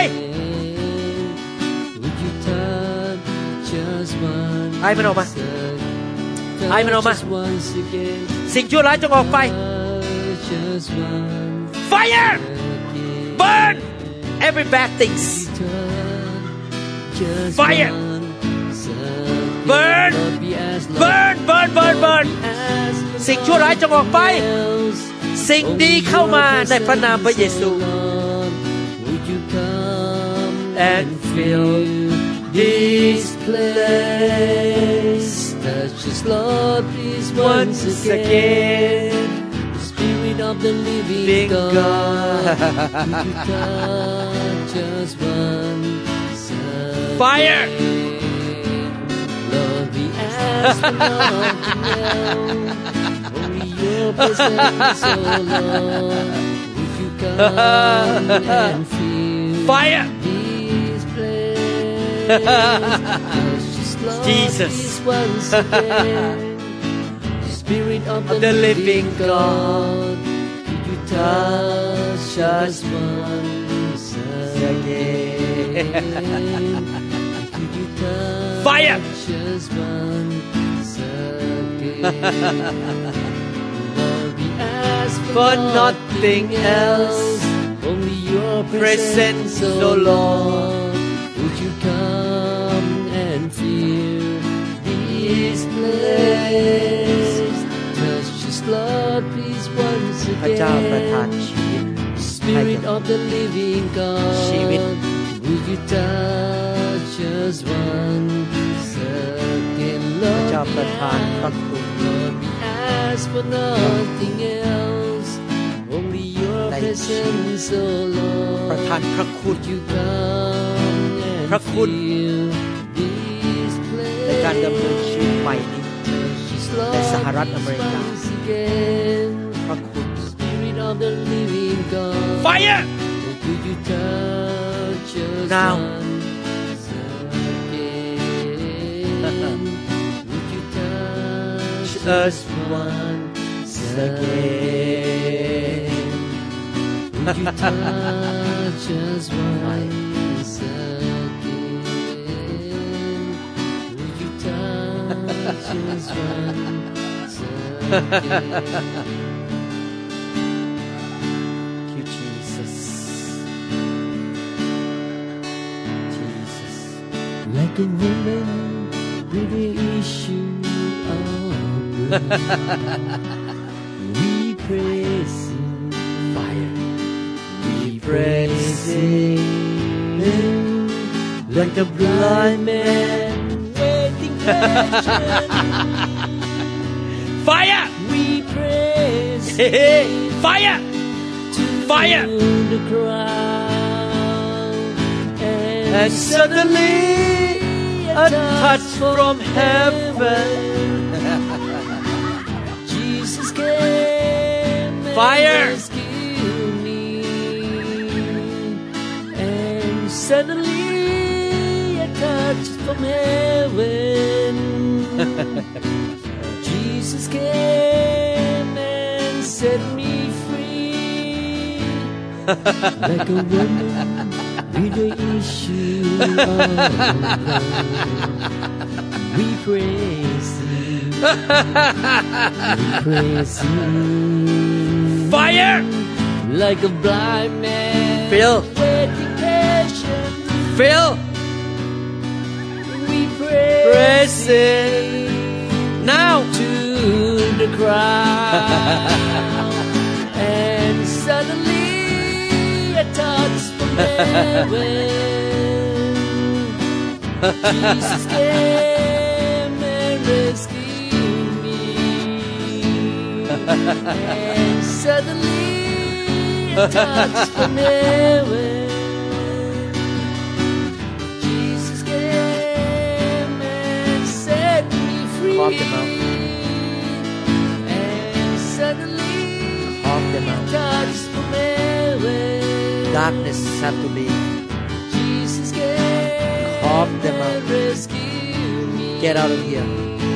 Would you touch us once ให้มันออกมา again? ให้มันออกมา Touch us once again. สิ่งชั่วร้ายจงออกไป Touch us once Fire again. burn every bad things Touch us Fire once again. burn Lord, we ask, Lord, burn burn burn burn we ask for สิ่งชั่วร้ายจงออกไป else. สิ่งดีเข้ามาในพระนามพระเยซู Would you come and fill this place? Touch us, Lord, please once again. The Spirit of the living God, would you touch us once again? Fire Lord, we ask for nothing else. Only your presence, oh Lord. Would you come and fill Fire this place? Touch us, Lord, Jesus. please once again. Spirit of the living God, would you touch us once again? Would you touch Fire us once again? Lord, we ask for nothing else. Only your Presence, presence, O oh Lord. Lord. Would you come and fill this place? Touch us, Lord, please once พระเจ้าประทาน again. ชีวิต Spirit of the living ชีวิต God, would you touch us once again? พระ Lord, เจ้า we ประทานพระ ask, คุณ Lord, we ask for nothing else. Only your ใน presence, oh ประ Lord. ทานพระคุณ Would you come พระ and คุณ fill this ในการดำเนินชีวิตใหม่ place? นี้ Touch us, ในสห Lord, รัฐอเม please ริกา once again. พระคุณ Spirit of the living God. Fire Would you touch us Now. once again? Would you touch us once again? Would you touch us once again? Would you touch us once again? Thank you Jesus Jesus Like a woman with the issue of We praise Him. Fire. We praise Him. Like a blind man waiting patiently. Fire. We praise Hey, fire. Fire. to the crowd. And suddenly a touch from heaven. Jesus came Fire. and rescued me. And suddenly a touch from heaven. Jesus came and set me free. Like a woman with the issue of blood. We praise Him. We praise Him. Fire. Like a blind man Phil. waiting patiently. Phil. We praise Praise Him. Now. to the crowd. And suddenly a touch from heaven. Jesus came and rescued me. And suddenly a touch from heaven. Jesus came and set me free. Cough them out. And suddenly Cough them a out. touch from heaven. Darkness have to leave. Jesus came Cough them out. and rescued me. Get out of here.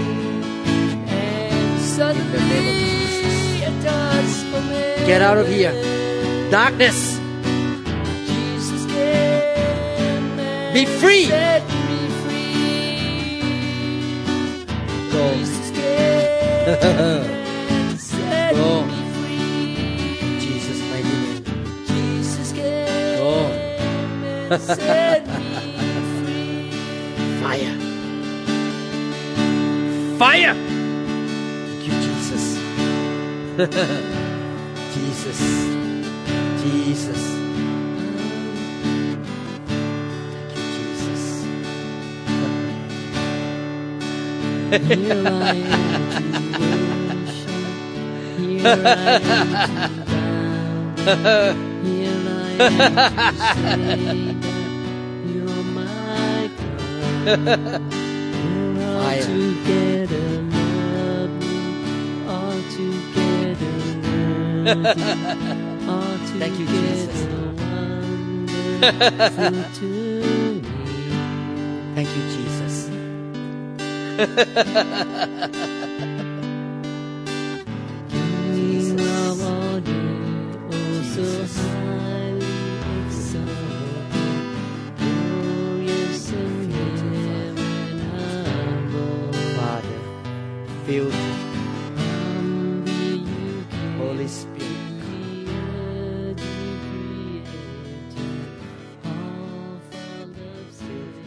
And suddenly In the name of Jesus. a touch from heaven. Get out of here. Darkness. Jesus came and Be free. set me free. Go. Jesus came and set Go. me free. Jesus' mighty name. Jesus came Go. and set me free. Fire. Fire. Thank you, Jesus. Jesus. Jesus. Thank you, Jesus. Here I am to worship. Here I am to bow. Here I am to say that you're my God. We're all Fire. together lovely, all together worthy, all Thank you, together wonderful to me. Thank you, Jesus. King of all day, oh so highly exalted, glorious in heaven above. Father, filled Humbly you Holy Spirit. created, all for love's sake.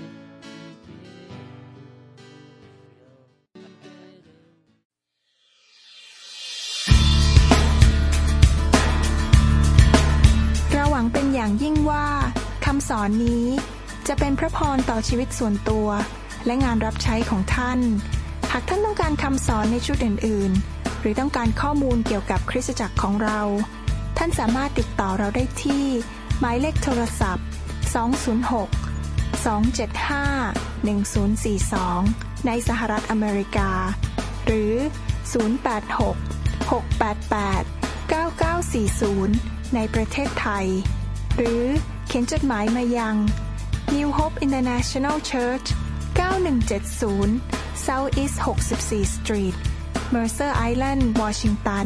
เราหวังเป็นอย่างยิ่งว่าคำสอนนี้จะเป็นพระพรต่อชีวิตส่วนตัวและงานรับใช้ของท่าน หากท่านต้องการคำสอนในชุดอื่นๆหรือต้องการข้อมูลเกี่ยวกับคริสตจักรของเราท่านสามารถติดต่อเราได้ที่หมายเลขโทรศัพท์206 275 1042ในสหรัฐอเมริกาหรือ086 688 9940ในประเทศไทยหรือเขียนจดหมายมายัง New Hope International Church 9170 South East 64 Street Mercer Island Washington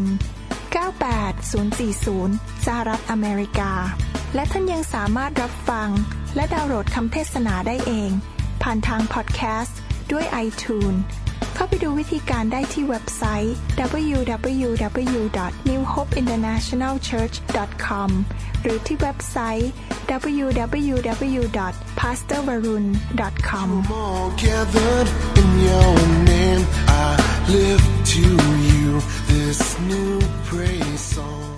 98040 สหรัฐอเมริกาและท่านยังสามารถรับฟังและดาวน์โหลดคำเทศนาได้เองผ่านทางพอดแคสต์ด้วย iTunes เข้าไปดูวิธีการได้ที่เว็บไซต์ www.newhopeinternationalchurch.com หรือที่เว็บไซต์ www.pastorvarun.com Come all gathered in your name. I lift to you this new praise song.